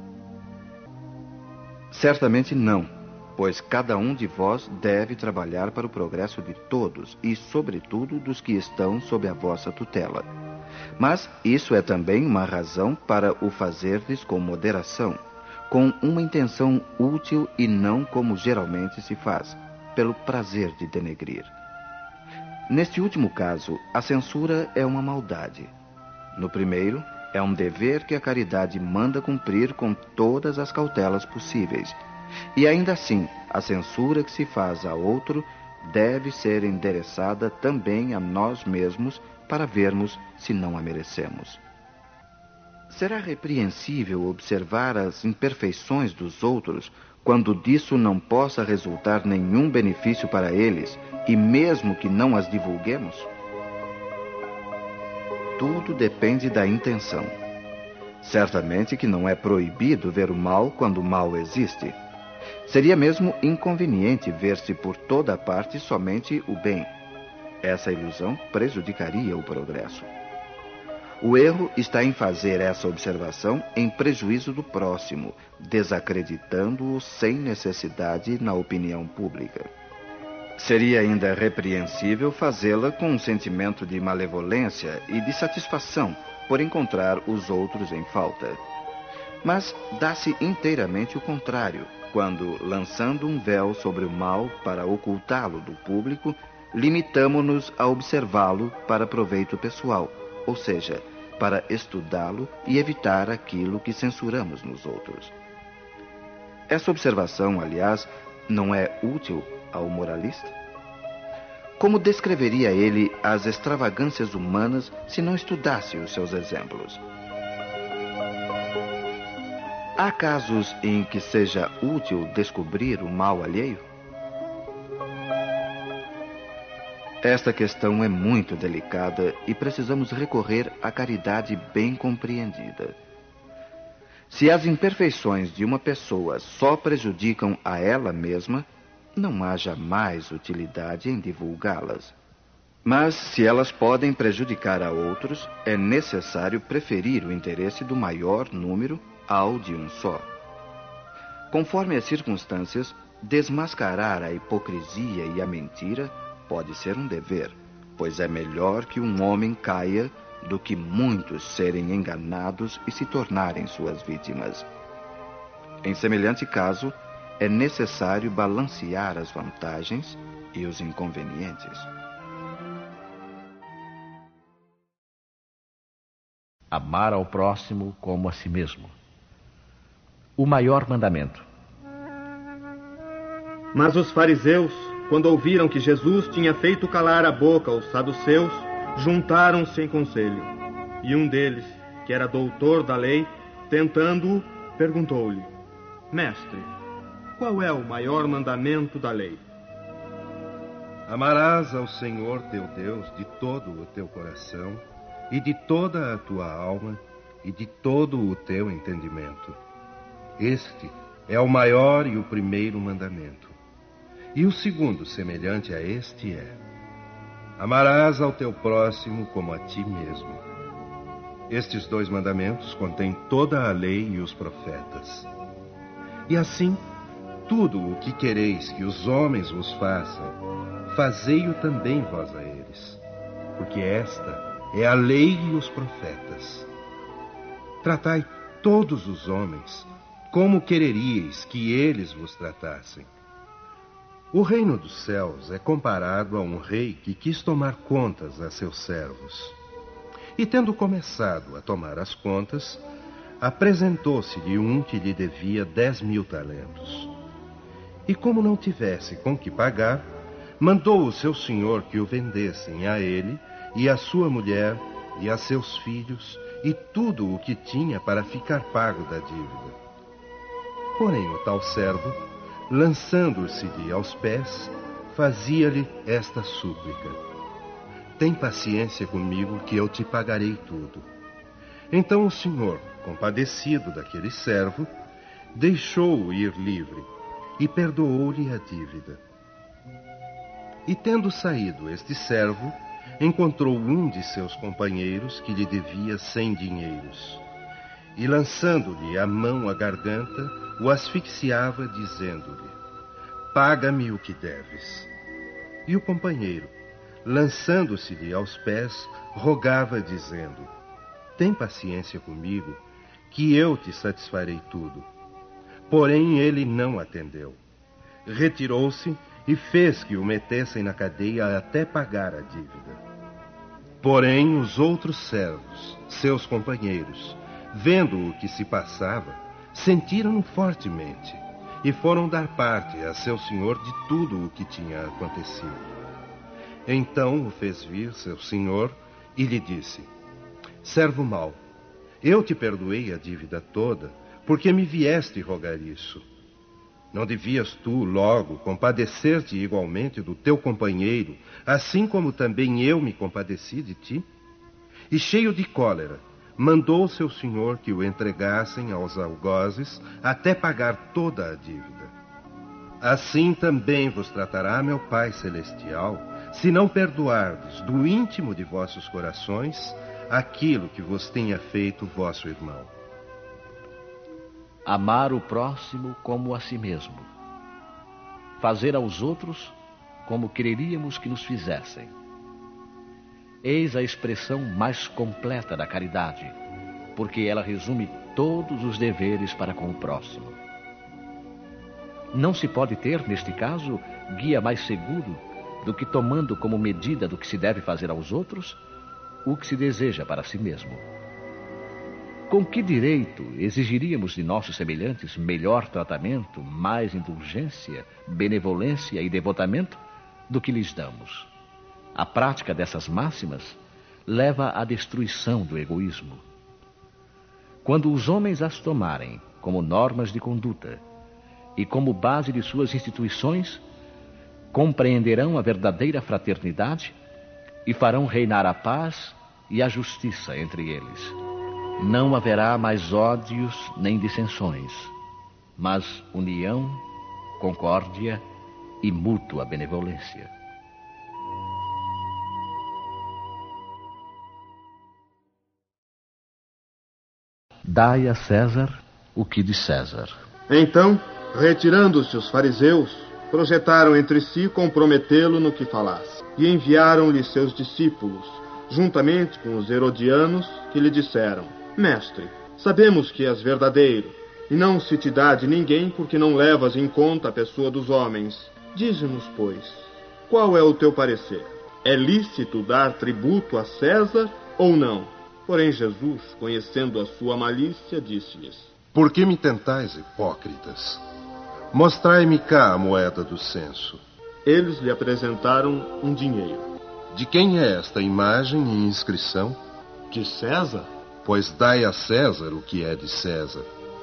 Certamente não, pois cada um de vós deve trabalhar para o progresso de todos e, sobretudo, dos que estão sob a vossa tutela. Mas isso é também uma razão para o fazerdes com moderação, com uma intenção útil e não como geralmente se faz, pelo prazer de denegrir. Neste último caso, a censura é uma maldade. No primeiro, é um dever que a caridade manda cumprir com todas as cautelas possíveis. E ainda assim, a censura que se faz a outro deve ser endereçada também a nós mesmos para vermos se não a merecemos. Será repreensível observar as imperfeições dos outros quando disso não possa resultar nenhum benefício para eles, e mesmo que não as divulguemos? Tudo depende da intenção. Certamente que não é proibido ver o mal quando o mal existe. Seria mesmo inconveniente ver-se por toda a parte somente o bem. Essa ilusão prejudicaria o progresso. O erro está em fazer essa observação em prejuízo do próximo, desacreditando-o sem necessidade na opinião pública. Seria ainda repreensível fazê-la com um sentimento de malevolência e de satisfação por encontrar os outros em falta. Mas dá-se inteiramente o contrário, quando, lançando um véu sobre o mal para ocultá-lo do público, limitamo-nos a observá-lo para proveito pessoal, ou seja, para estudá-lo e evitar aquilo que censuramos nos outros. Essa observação, aliás, não é útil ao moralista? Como descreveria ele as extravagâncias humanas se não estudasse os seus exemplos? Há casos em que seja útil descobrir o mal alheio? Esta questão é muito delicada e precisamos recorrer à caridade bem compreendida. Se as imperfeições de uma pessoa só prejudicam a ela mesma, não há jamais utilidade em divulgá-las. Mas, se elas podem prejudicar a outros, é necessário preferir o interesse do maior número ao de um só. Conforme as circunstâncias, desmascarar a hipocrisia e a mentira pode ser um dever, pois é melhor que um homem caia do que muitos serem enganados e se tornarem suas vítimas. Em semelhante caso, é necessário balancear as vantagens e os inconvenientes. Amar ao próximo como a si mesmo. O maior mandamento. Mas os fariseus, quando ouviram que Jesus tinha feito calar a boca aos saduceus, juntaram-se em conselho. E um deles, que era doutor da lei, tentando-o, perguntou-lhe: Mestre, qual é o maior mandamento da lei? Amarás ao Senhor teu Deus de todo o teu coração, e de toda a tua alma, e de todo o teu entendimento. Este é o maior e o primeiro mandamento. E o segundo, semelhante a este, é: amarás ao teu próximo como a ti mesmo. Estes dois mandamentos contêm toda a lei e os profetas. E assim, tudo o que quereis que os homens vos façam, fazei-o também vós a eles, porque esta é a lei e os profetas. Tratai todos os homens como quereríeis que eles vos tratassem. O reino dos céus é comparado a um rei que quis tomar contas a seus servos. E tendo começado a tomar as contas, apresentou-se-lhe um que lhe devia 10.000 talentos. E como não tivesse com que pagar, mandou o seu senhor que o vendessem a ele e a sua mulher e a seus filhos e tudo o que tinha para ficar pago da dívida. Porém o tal servo, lançando-se-lhe aos pés, fazia-lhe esta súplica: tem paciência comigo que eu te pagarei tudo. Então o senhor, compadecido daquele servo, deixou-o ir livre e perdoou-lhe a dívida. E tendo saído este servo, encontrou um de seus companheiros que lhe devia 100 dinheiros. E lançando-lhe a mão à garganta, o asfixiava, dizendo-lhe: paga-me o que deves. E o companheiro, lançando-se-lhe aos pés, rogava, dizendo: tem paciência comigo, que eu te satisfarei tudo. Porém ele não atendeu. Retirou-se e fez que o metessem na cadeia até pagar a dívida. Porém os outros servos, seus companheiros, vendo o que se passava, sentiram-no fortemente e foram dar parte a seu senhor de tudo o que tinha acontecido. Então o fez vir seu senhor e lhe disse: servo mau, eu te perdoei a dívida toda, porque me vieste rogar isso. Não devias tu, logo, compadecer-te igualmente do teu companheiro, assim como também eu me compadeci de ti? E cheio de cólera, mandou seu senhor que o entregassem aos algozes até pagar toda a dívida. Assim também vos tratará meu Pai Celestial, se não perdoardes do íntimo de vossos corações aquilo que vos tenha feito vosso irmão. Amar o próximo como a si mesmo. Fazer aos outros como quereríamos que nos fizessem. Eis a expressão mais completa da caridade, porque ela resume todos os deveres para com o próximo. Não se pode ter, neste caso, guia mais seguro do que tomando como medida do que se deve fazer aos outros o que se deseja para si mesmo. Com que direito exigiríamos de nossos semelhantes melhor tratamento, mais indulgência, benevolência e devotamento do que lhes damos? A prática dessas máximas leva à destruição do egoísmo. Quando os homens as tomarem como normas de conduta e como base de suas instituições, compreenderão a verdadeira fraternidade e farão reinar a paz e a justiça entre eles. Não haverá mais ódios nem dissensões, mas união, concórdia e mútua benevolência. Dai a César o que de César. Então, retirando-se os fariseus, projetaram entre si comprometê-lo no que falasse, e enviaram-lhe seus discípulos, juntamente com os herodianos, que lhe disseram: Mestre, sabemos que és verdadeiro, e não se te dá de ninguém porque não levas em conta a pessoa dos homens. Dize-nos, pois, qual é o teu parecer? É lícito dar tributo a César ou não? Porém Jesus, conhecendo a sua malícia, disse-lhes: Por que me tentais, hipócritas? Mostrai-me cá a moeda do censo. Eles lhe apresentaram um dinheiro. De quem é esta imagem e inscrição? De César? Pois dai a César o que é de César,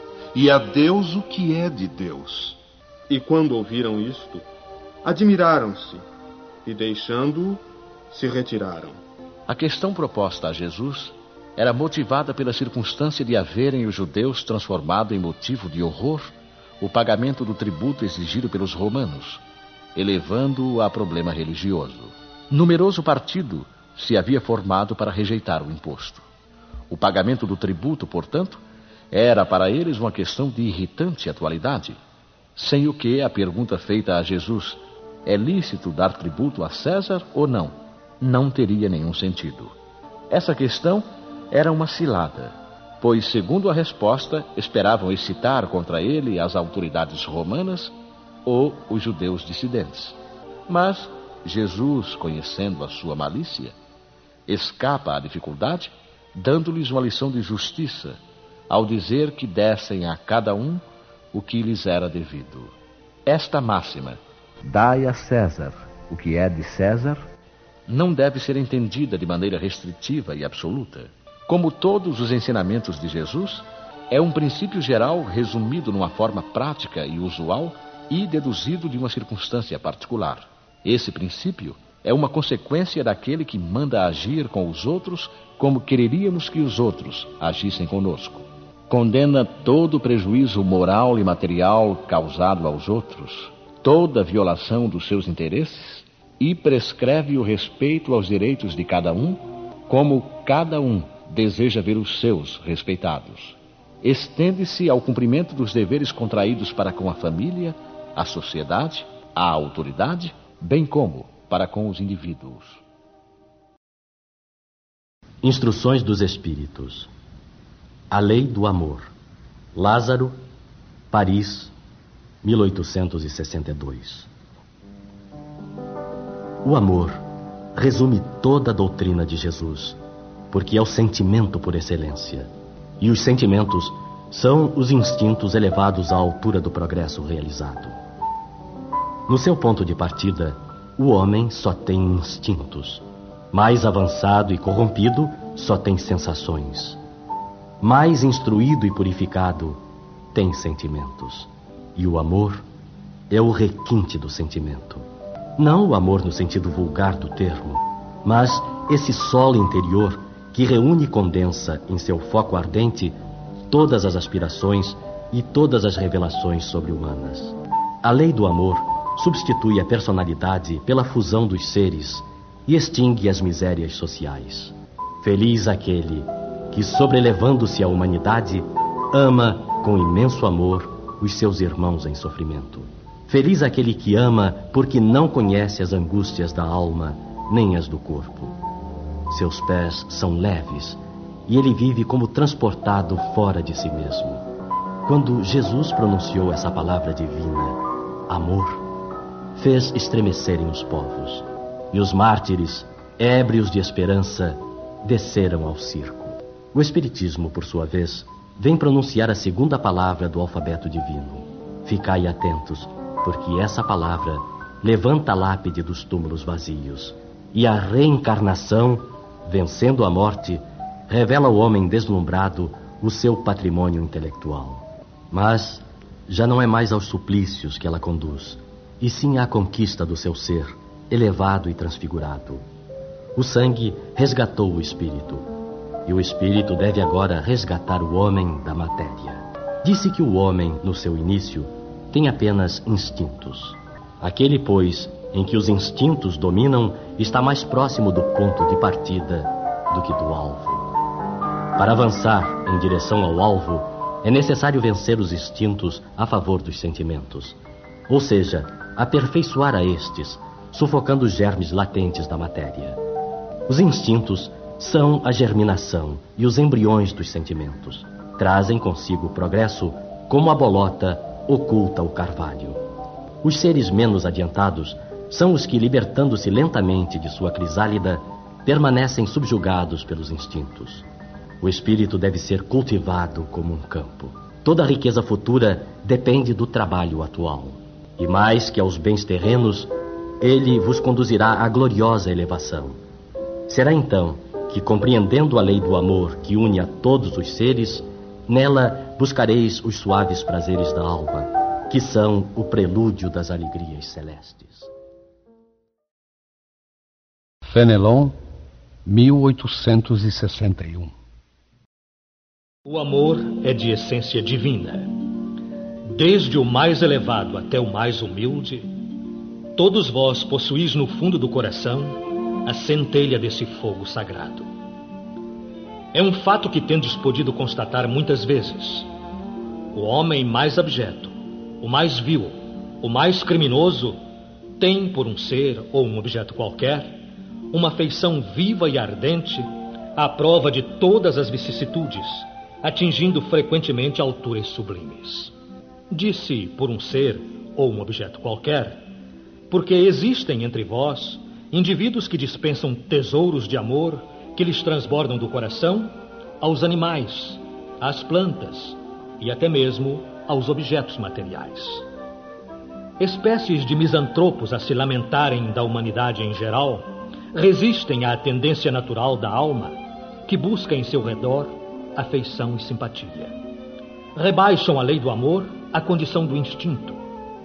e a Deus o que é de Deus. E quando ouviram isto, admiraram-se, e deixando-o, se retiraram. A questão proposta a Jesus era motivada pela circunstância de haverem os judeus transformado em motivo de horror o pagamento do tributo exigido pelos romanos, elevando-o a problema religioso. Numeroso partido se havia formado para rejeitar o imposto. O pagamento do tributo, portanto, era para eles uma questão de irritante atualidade, sem o que a pergunta feita a Jesus: é lícito dar tributo a César ou não? Não teria nenhum sentido. Essa questão era uma cilada, pois, segundo a resposta, esperavam excitar contra ele as autoridades romanas ou os judeus dissidentes. Mas Jesus, conhecendo a sua malícia, escapa à dificuldade, dando-lhes uma lição de justiça, ao dizer que dessem a cada um o que lhes era devido. Esta máxima, dai a César o que é de César, não deve ser entendida de maneira restritiva e absoluta. Como todos os ensinamentos de Jesus, é um princípio geral resumido numa forma prática e usual e deduzido de uma circunstância particular. Esse princípio é uma consequência daquele que manda agir com os outros como quereríamos que os outros agissem conosco. Condena todo prejuízo moral e material causado aos outros, toda violação dos seus interesses e prescreve o respeito aos direitos de cada um, como cada um deseja ver os seus respeitados. Estende-se ao cumprimento dos deveres contraídos para com a família, a sociedade, a autoridade, bem como para com os indivíduos. Instruções dos Espíritos. A Lei do Amor. Lázaro, Paris, 1862. O amor resume toda a doutrina de Jesus, porque é o sentimento por excelência. E os sentimentos são os instintos elevados à altura do progresso realizado. No seu ponto de partida, o homem só tem instintos. Mais avançado e corrompido, só tem sensações. Mais instruído e purificado, tem sentimentos. E o amor é o requinte do sentimento. Não o amor no sentido vulgar do termo, mas esse solo interior que reúne e condensa em seu foco ardente todas as aspirações e todas as revelações sobre-humanas. A lei do amor substitui a personalidade pela fusão dos seres e extingue as misérias sociais. Feliz aquele que, sobrelevando-se à humanidade, ama com imenso amor os seus irmãos em sofrimento. Feliz aquele que ama, porque não conhece as angústias da alma, nem as do corpo. Seus pés são leves, e ele vive como transportado fora de si mesmo. Quando Jesus pronunciou essa palavra divina, amor, fez estremecerem os povos, e os mártires, ébrios de esperança, desceram ao circo. O Espiritismo, por sua vez, vem pronunciar a segunda palavra do alfabeto divino. Ficai atentos, porque essa palavra levanta a lápide dos túmulos vazios, e a reencarnação, vencendo a morte, revela ao homem deslumbrado o seu patrimônio intelectual. Mas já não é mais aos suplícios que ela conduz, e sim à conquista do seu ser, elevado e transfigurado. O sangue resgatou o espírito, e o espírito deve agora resgatar o homem da matéria. Disse que o homem, no seu início, tem apenas instintos. Aquele, pois, em que os instintos dominam, está mais próximo do ponto de partida do que do alvo. Para avançar em direção ao alvo, é necessário vencer os instintos a favor dos sentimentos, ou seja, aperfeiçoar a estes, sufocando os germes latentes da matéria. Os instintos são a germinação e os embriões dos sentimentos. Trazem consigo o progresso como a bolota oculta o carvalho. Os seres menos adiantados são os que, libertando-se lentamente de sua crisálida, permanecem subjugados pelos instintos. O espírito deve ser cultivado como um campo. Toda a riqueza futura depende do trabalho atual. E mais que aos bens terrenos, ele vos conduzirá à gloriosa elevação. Será então que, compreendendo a lei do amor que une a todos os seres, nela buscareis os suaves prazeres da alma, que são o prelúdio das alegrias celestes. Fenelon, 1861. O amor é de essência divina. Desde o mais elevado até o mais humilde, todos vós possuís no fundo do coração a centelha desse fogo sagrado. É um fato que tendes podido constatar muitas vezes. O homem mais abjeto, o mais vil, o mais criminoso, tem por um ser ou um objeto qualquer uma afeição viva e ardente à prova de todas as vicissitudes, atingindo frequentemente alturas sublimes. Disse por um ser ou um objeto qualquer, porque existem entre vós indivíduos que dispensam tesouros de amor que lhes transbordam do coração aos animais, às plantas e até mesmo aos objetos materiais. Espécies de misantropos a se lamentarem da humanidade em geral resistem à tendência natural da alma, que busca em seu redor afeição e simpatia. Rebaixam a lei do amor à condição do instinto.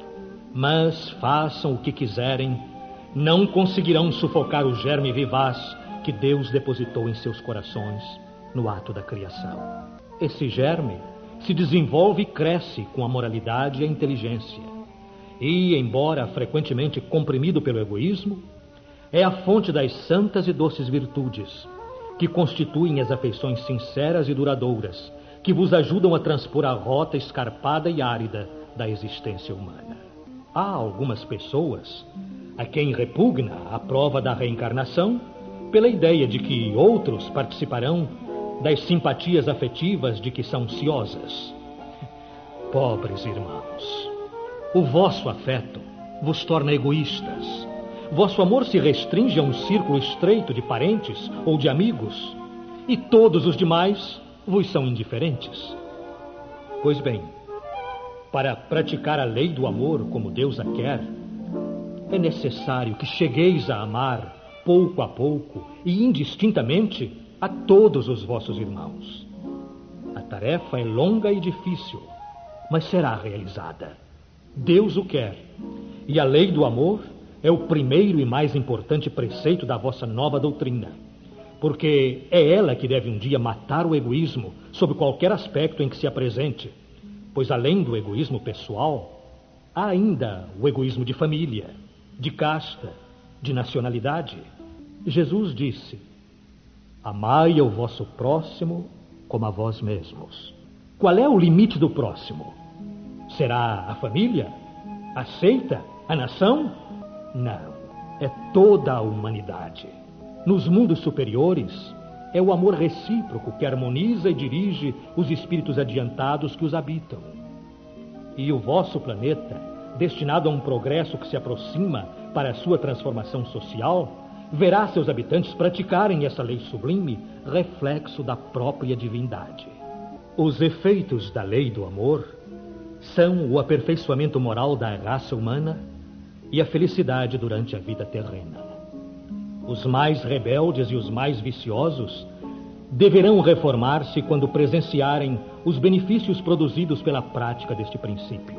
Mas façam o que quiserem, não conseguirão sufocar o germe vivaz que Deus depositou em seus corações no ato da criação. Esse germe se desenvolve e cresce com a moralidade e a inteligência. E, embora frequentemente comprimido pelo egoísmo, é a fonte das santas e doces virtudes, que constituem as afeições sinceras e duradouras, que vos ajudam a transpor a rota escarpada e árida da existência humana. Há algumas pessoas a quem repugna a prova da reencarnação pela ideia de que outros participarão das simpatias afetivas de que são ciosas. Pobres irmãos, o vosso afeto vos torna egoístas. Vosso amor se restringe a um círculo estreito de parentes ou de amigos, e todos os demais vos são indiferentes. Pois bem, para praticar a lei do amor como Deus a quer, é necessário que chegueis a amar, pouco a pouco e indistintamente, a todos os vossos irmãos. A tarefa é longa e difícil, mas será realizada. Deus o quer, e a lei do amor é o primeiro e mais importante preceito da vossa nova doutrina, porque é ela que deve um dia matar o egoísmo sob qualquer aspecto em que se apresente, pois além do egoísmo pessoal, há ainda o egoísmo de família, de casta, de nacionalidade. Jesus disse: amai ao vosso próximo como a vós mesmos. Qual é o limite do próximo? Será a família? Aceita? A nação? Não. É toda a humanidade. Nos mundos superiores, é o amor recíproco que harmoniza e dirige os espíritos adiantados que os habitam. E o vosso planeta, destinado a um progresso que se aproxima para a sua transformação social, verá seus habitantes praticarem essa lei sublime, reflexo da própria divindade. Os efeitos da lei do amor são o aperfeiçoamento moral da raça humana e a felicidade durante a vida terrena. Os mais rebeldes e os mais viciosos deverão reformar-se quando presenciarem os benefícios produzidos pela prática deste princípio.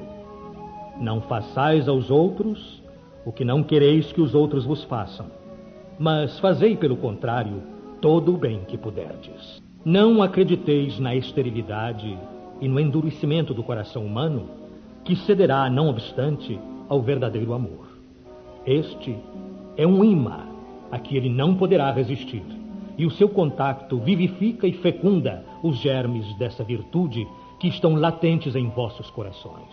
Não façais aos outros o que não quereis que os outros vos façam, mas fazei, pelo contrário, todo o bem que puderdes. Não acrediteis na esterilidade e no endurecimento do coração humano, que cederá, não obstante, ao verdadeiro amor. Este é um imã a que ele não poderá resistir, e o seu contato vivifica e fecunda os germes dessa virtude que estão latentes em vossos corações.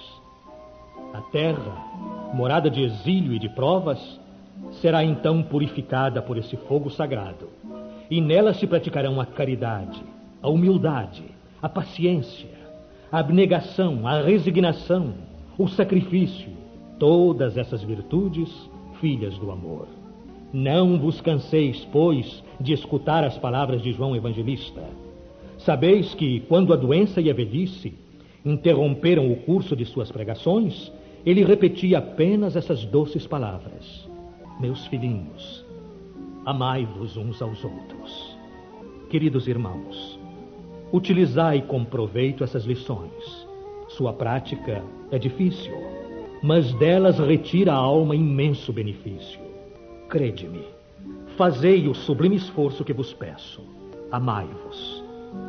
A terra, morada de exílio e de provas, será então purificada por esse fogo sagrado, e nela se praticarão a caridade, a humildade, a paciência, a abnegação, a resignação, o sacrifício, todas essas virtudes, filhas do amor. Não vos canseis, pois, de escutar as palavras de João Evangelista. Sabeis que, quando a doença e a velhice interromperam o curso de suas pregações, ele repetia apenas essas doces palavras: meus filhinhos, amai-vos uns aos outros. Queridos irmãos, utilizai com proveito essas lições. Sua prática é difícil, mas delas retira à alma imenso benefício. Crede-me, fazei o sublime esforço que vos peço. Amai-vos.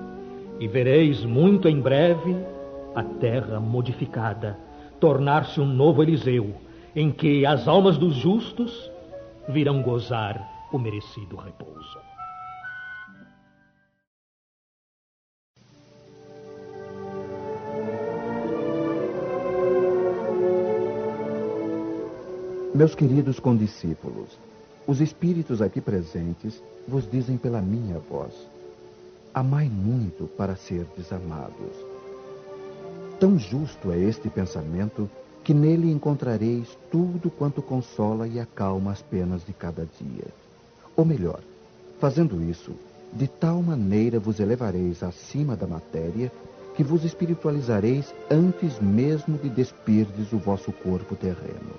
E vereis muito em breve a terra modificada tornar-se um novo Eliseu, em que as almas dos justos virão gozar o merecido repouso. Meus queridos condiscípulos, os espíritos aqui presentes vos dizem pela minha voz: amai muito para serdes amados. Tão justo é este pensamento que nele encontrareis tudo quanto consola e acalma as penas de cada dia. Ou melhor, fazendo isso, de tal maneira vos elevareis acima da matéria que vos espiritualizareis antes mesmo de despirdes o vosso corpo terreno.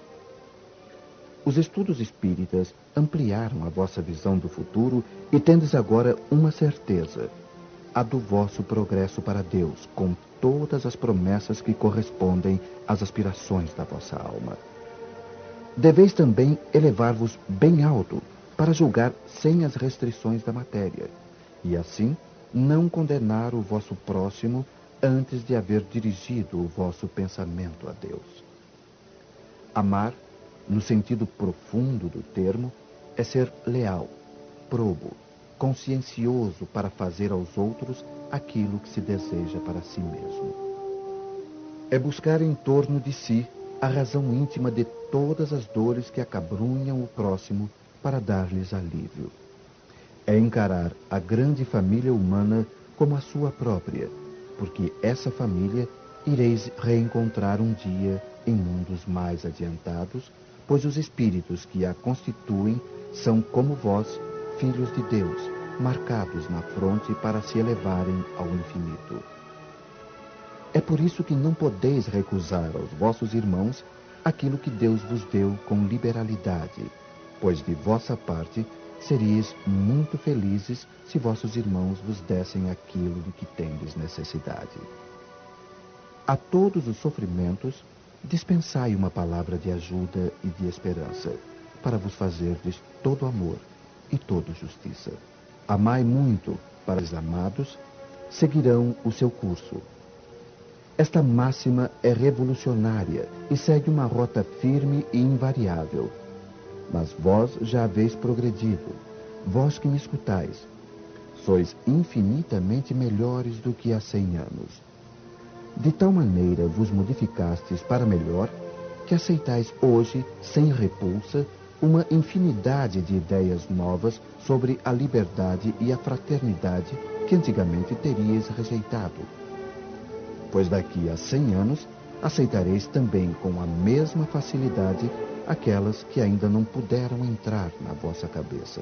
Os estudos espíritas ampliaram a vossa visão do futuro e tendes agora uma certeza: a do vosso progresso para Deus, com todas as promessas que correspondem às aspirações da vossa alma. Deveis também elevar-vos bem alto para julgar sem as restrições da matéria, e assim não condenar o vosso próximo antes de haver dirigido o vosso pensamento a Deus. Amar, no sentido profundo do termo, é ser leal, probo, consciencioso para fazer aos outros aquilo que se deseja para si mesmo. É buscar em torno de si a razão íntima de todas as dores que acabrunham o próximo para dar-lhes alívio. É encarar a grande família humana como a sua própria, porque essa família ireis reencontrar um dia em mundos mais adiantados, pois os espíritos que a constituem são, como vós, filhos de Deus, marcados na fronte para se elevarem ao infinito. É por isso que não podeis recusar aos vossos irmãos aquilo que Deus vos deu com liberalidade, pois de vossa parte seríeis muito felizes se vossos irmãos vos dessem aquilo de que tendes necessidade. A todos os sofrimentos dispensai uma palavra de ajuda e de esperança, para vos fazerdes todo amor e toda justiça. Amai muito, para os amados seguirão o seu curso. Esta máxima é revolucionária e segue uma rota firme e invariável. Mas vós já haveis progredido, vós que me escutais. Sois infinitamente melhores do que há 100 anos. De tal maneira vos modificastes para melhor, que aceitais hoje, sem repulsa, uma infinidade de ideias novas sobre a liberdade e a fraternidade que antigamente teríeis rejeitado. Pois daqui a 100 anos aceitareis também com a mesma facilidade aquelas que ainda não puderam entrar na vossa cabeça.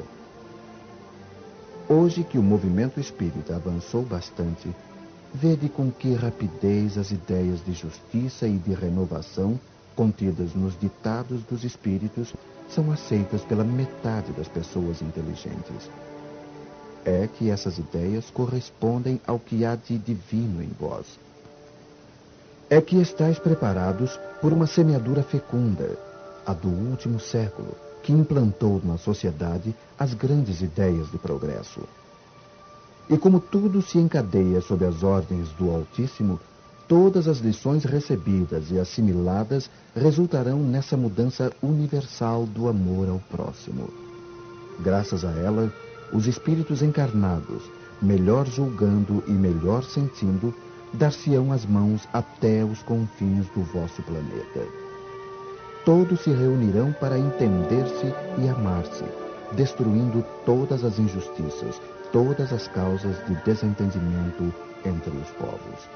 Hoje que o movimento espírita avançou bastante, vede com que rapidez as ideias de justiça e de renovação contidas nos ditados dos espíritos são aceitas pela metade das pessoas inteligentes. É que essas ideias correspondem ao que há de divino em vós. É que estáis preparados por uma semeadura fecunda, a do último século, que implantou na sociedade as grandes ideias de progresso. E como tudo se encadeia sob as ordens do Altíssimo, todas as lições recebidas e assimiladas resultarão nessa mudança universal do amor ao próximo. Graças a ela, os espíritos encarnados, melhor julgando e melhor sentindo, dar-se-ão as mãos até os confins do vosso planeta. Todos se reunirão para entender-se e amar-se, destruindo todas as injustiças, todas as causas de desentendimento entre os povos.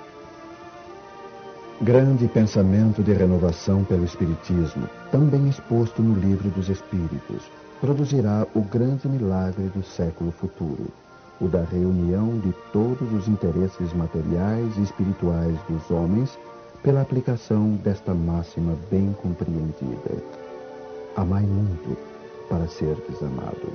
Grande pensamento de renovação pelo Espiritismo, tão bem exposto no Livro dos Espíritos, produzirá o grande milagre do século futuro, o da reunião de todos os interesses materiais e espirituais dos homens pela aplicação desta máxima bem compreendida. Amai muito para serdes amados.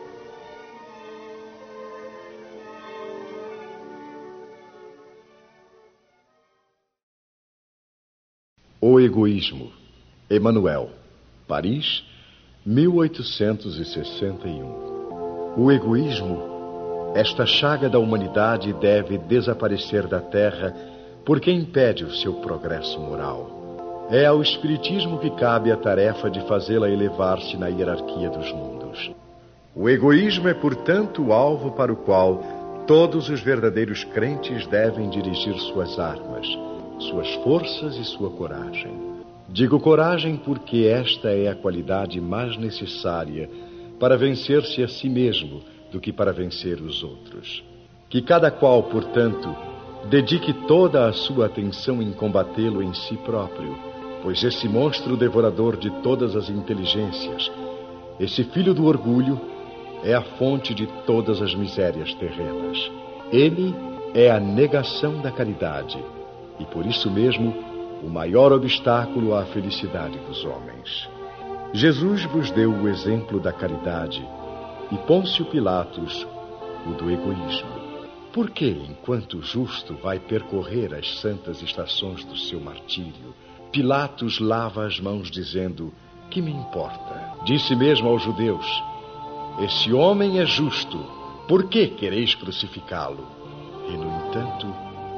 O Egoísmo. Emmanuel. Paris, 1861. O egoísmo, esta chaga da humanidade, deve desaparecer da Terra porque impede o seu progresso moral. É ao Espiritismo que cabe a tarefa de fazê-la elevar-se na hierarquia dos mundos. O egoísmo é, portanto, o alvo para o qual todos os verdadeiros crentes devem dirigir suas armas, suas forças e sua coragem. Digo coragem porque esta é a qualidade mais necessária para vencer-se a si mesmo do que para vencer os outros. Que cada qual, portanto, dedique toda a sua atenção em combatê-lo em si próprio, pois esse monstro devorador de todas as inteligências, esse filho do orgulho, é a fonte de todas as misérias terrenas. Ele é a negação da caridade e, por isso mesmo, o maior obstáculo à felicidade dos homens. Jesus vos deu o exemplo da caridade e Pôncio Pilatos o do egoísmo. Por que, enquanto justo vai percorrer as santas estações do seu martírio, Pilatos lava as mãos dizendo: que me importa? Disse mesmo aos judeus: esse homem é justo, por que quereis crucificá-lo? E, no entanto,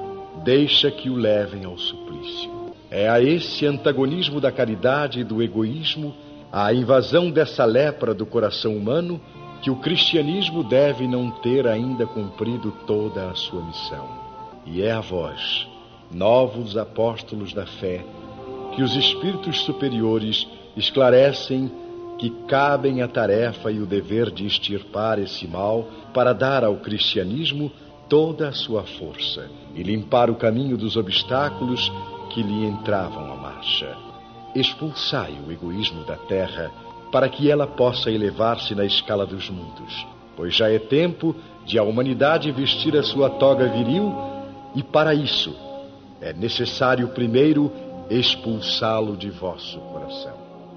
deixa que o levem ao suplício. É a esse antagonismo da caridade e do egoísmo, à invasão dessa lepra do coração humano, que o cristianismo deve não ter ainda cumprido toda a sua missão. E é a vós, novos apóstolos da fé, que os espíritos superiores esclarecem que cabem a tarefa e o dever de extirpar esse mal para dar ao cristianismo toda a sua força e limpar o caminho dos obstáculos que lhe entravam a marcha. Expulsai o egoísmo da terra para que ela possa elevar-se na escala dos mundos, pois já é tempo de a humanidade vestir a sua toga viril e, para isso, é necessário primeiro expulsá-lo de vosso coração.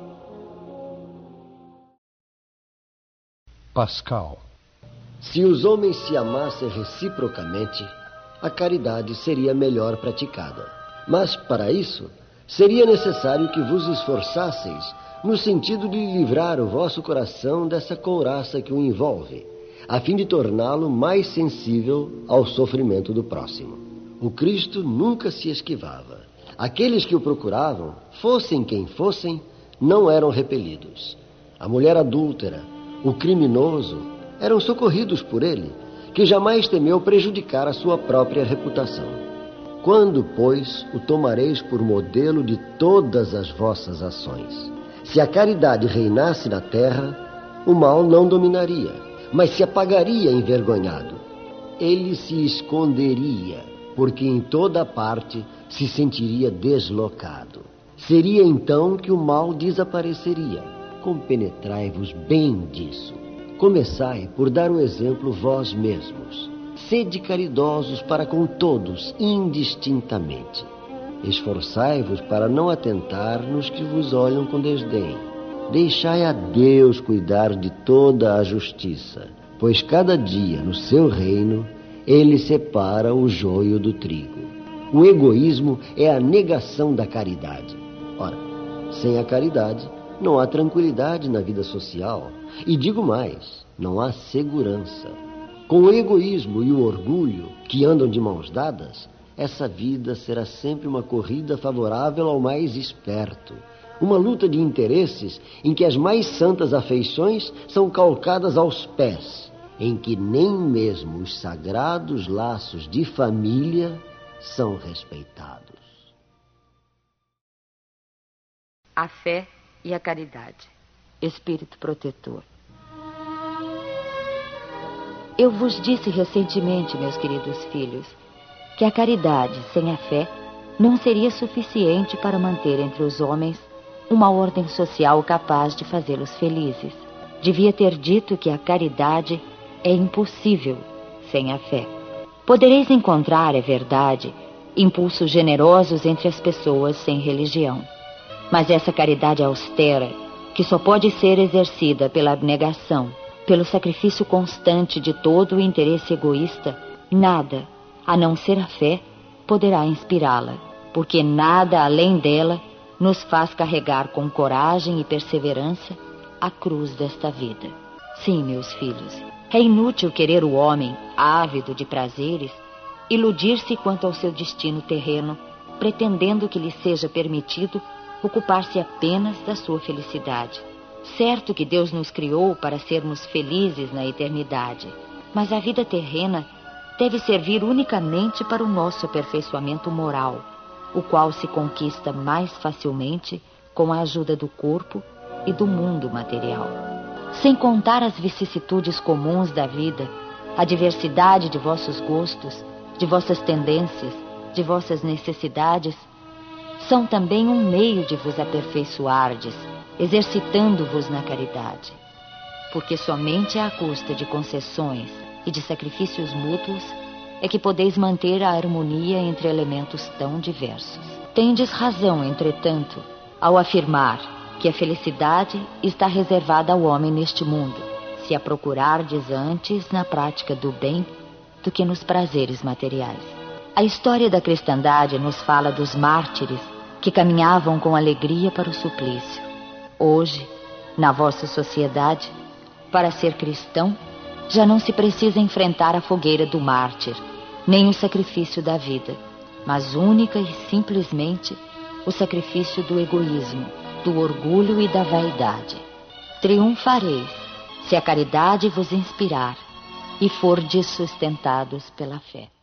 Pascal. Se os homens se amassem reciprocamente, a caridade seria melhor praticada. Mas, para isso, seria necessário que vos esforçasseis no sentido de livrar o vosso coração dessa couraça que o envolve, a fim de torná-lo mais sensível ao sofrimento do próximo. O Cristo nunca se esquivava. Aqueles que o procuravam, fossem quem fossem, não eram repelidos. A mulher adúltera, o criminoso, eram socorridos por ele, que jamais temeu prejudicar a sua própria reputação. Quando, pois, o tomareis por modelo de todas as vossas ações? Se a caridade reinasse na terra, o mal não dominaria, mas se apagaria envergonhado. Ele se esconderia, porque em toda parte se sentiria deslocado. Seria então que o mal desapareceria. Compenetrai-vos bem disso. Começai por dar o exemplo vós mesmos. Sede caridosos para com todos, indistintamente. Esforçai-vos para não atentar nos que vos olham com desdém. Deixai a Deus cuidar de toda a justiça, pois cada dia no seu reino ele separa o joio do trigo. O egoísmo é a negação da caridade. Ora, sem a caridade não há tranquilidade na vida social. E digo mais, não há segurança. Com o egoísmo e o orgulho, que andam de mãos dadas, essa vida será sempre uma corrida favorável ao mais esperto. Uma luta de interesses em que as mais santas afeições são calcadas aos pés, em que nem mesmo os sagrados laços de família são respeitados. A fé e a caridade. Espírito protetor. Eu vos disse recentemente, meus queridos filhos, que a caridade sem a fé não seria suficiente para manter entre os homens uma ordem social capaz de fazê-los felizes. Devia ter dito que a caridade é impossível sem a fé. Podereis encontrar, é verdade, impulsos generosos entre as pessoas sem religião. Mas essa caridade austera, que só pode ser exercida pela abnegação, pelo sacrifício constante de todo o interesse egoísta, nada, a não ser a fé, poderá inspirá-la, porque nada além dela nos faz carregar com coragem e perseverança a cruz desta vida. Sim, meus filhos, é inútil querer o homem, ávido de prazeres, iludir-se quanto ao seu destino terreno, pretendendo que lhe seja permitido ocupar-se apenas da sua felicidade. Certo que Deus nos criou para sermos felizes na eternidade, mas a vida terrena deve servir unicamente para o nosso aperfeiçoamento moral, o qual se conquista mais facilmente com a ajuda do corpo e do mundo material. Sem contar as vicissitudes comuns da vida, a diversidade de vossos gostos, de vossas tendências, de vossas necessidades, são também um meio de vos aperfeiçoardes, exercitando-vos na caridade. Porque somente à custa de concessões e de sacrifícios mútuos é que podeis manter a harmonia entre elementos tão diversos. Tendes razão, entretanto, ao afirmar que a felicidade está reservada ao homem neste mundo, se a procurardes antes na prática do bem do que nos prazeres materiais. A história da cristandade nos fala dos mártires que caminhavam com alegria para o suplício. Hoje, na vossa sociedade, para ser cristão, já não se precisa enfrentar a fogueira do mártir, nem o sacrifício da vida, mas única e simplesmente o sacrifício do egoísmo, do orgulho e da vaidade. Triunfareis se a caridade vos inspirar e fordes sustentados pela fé.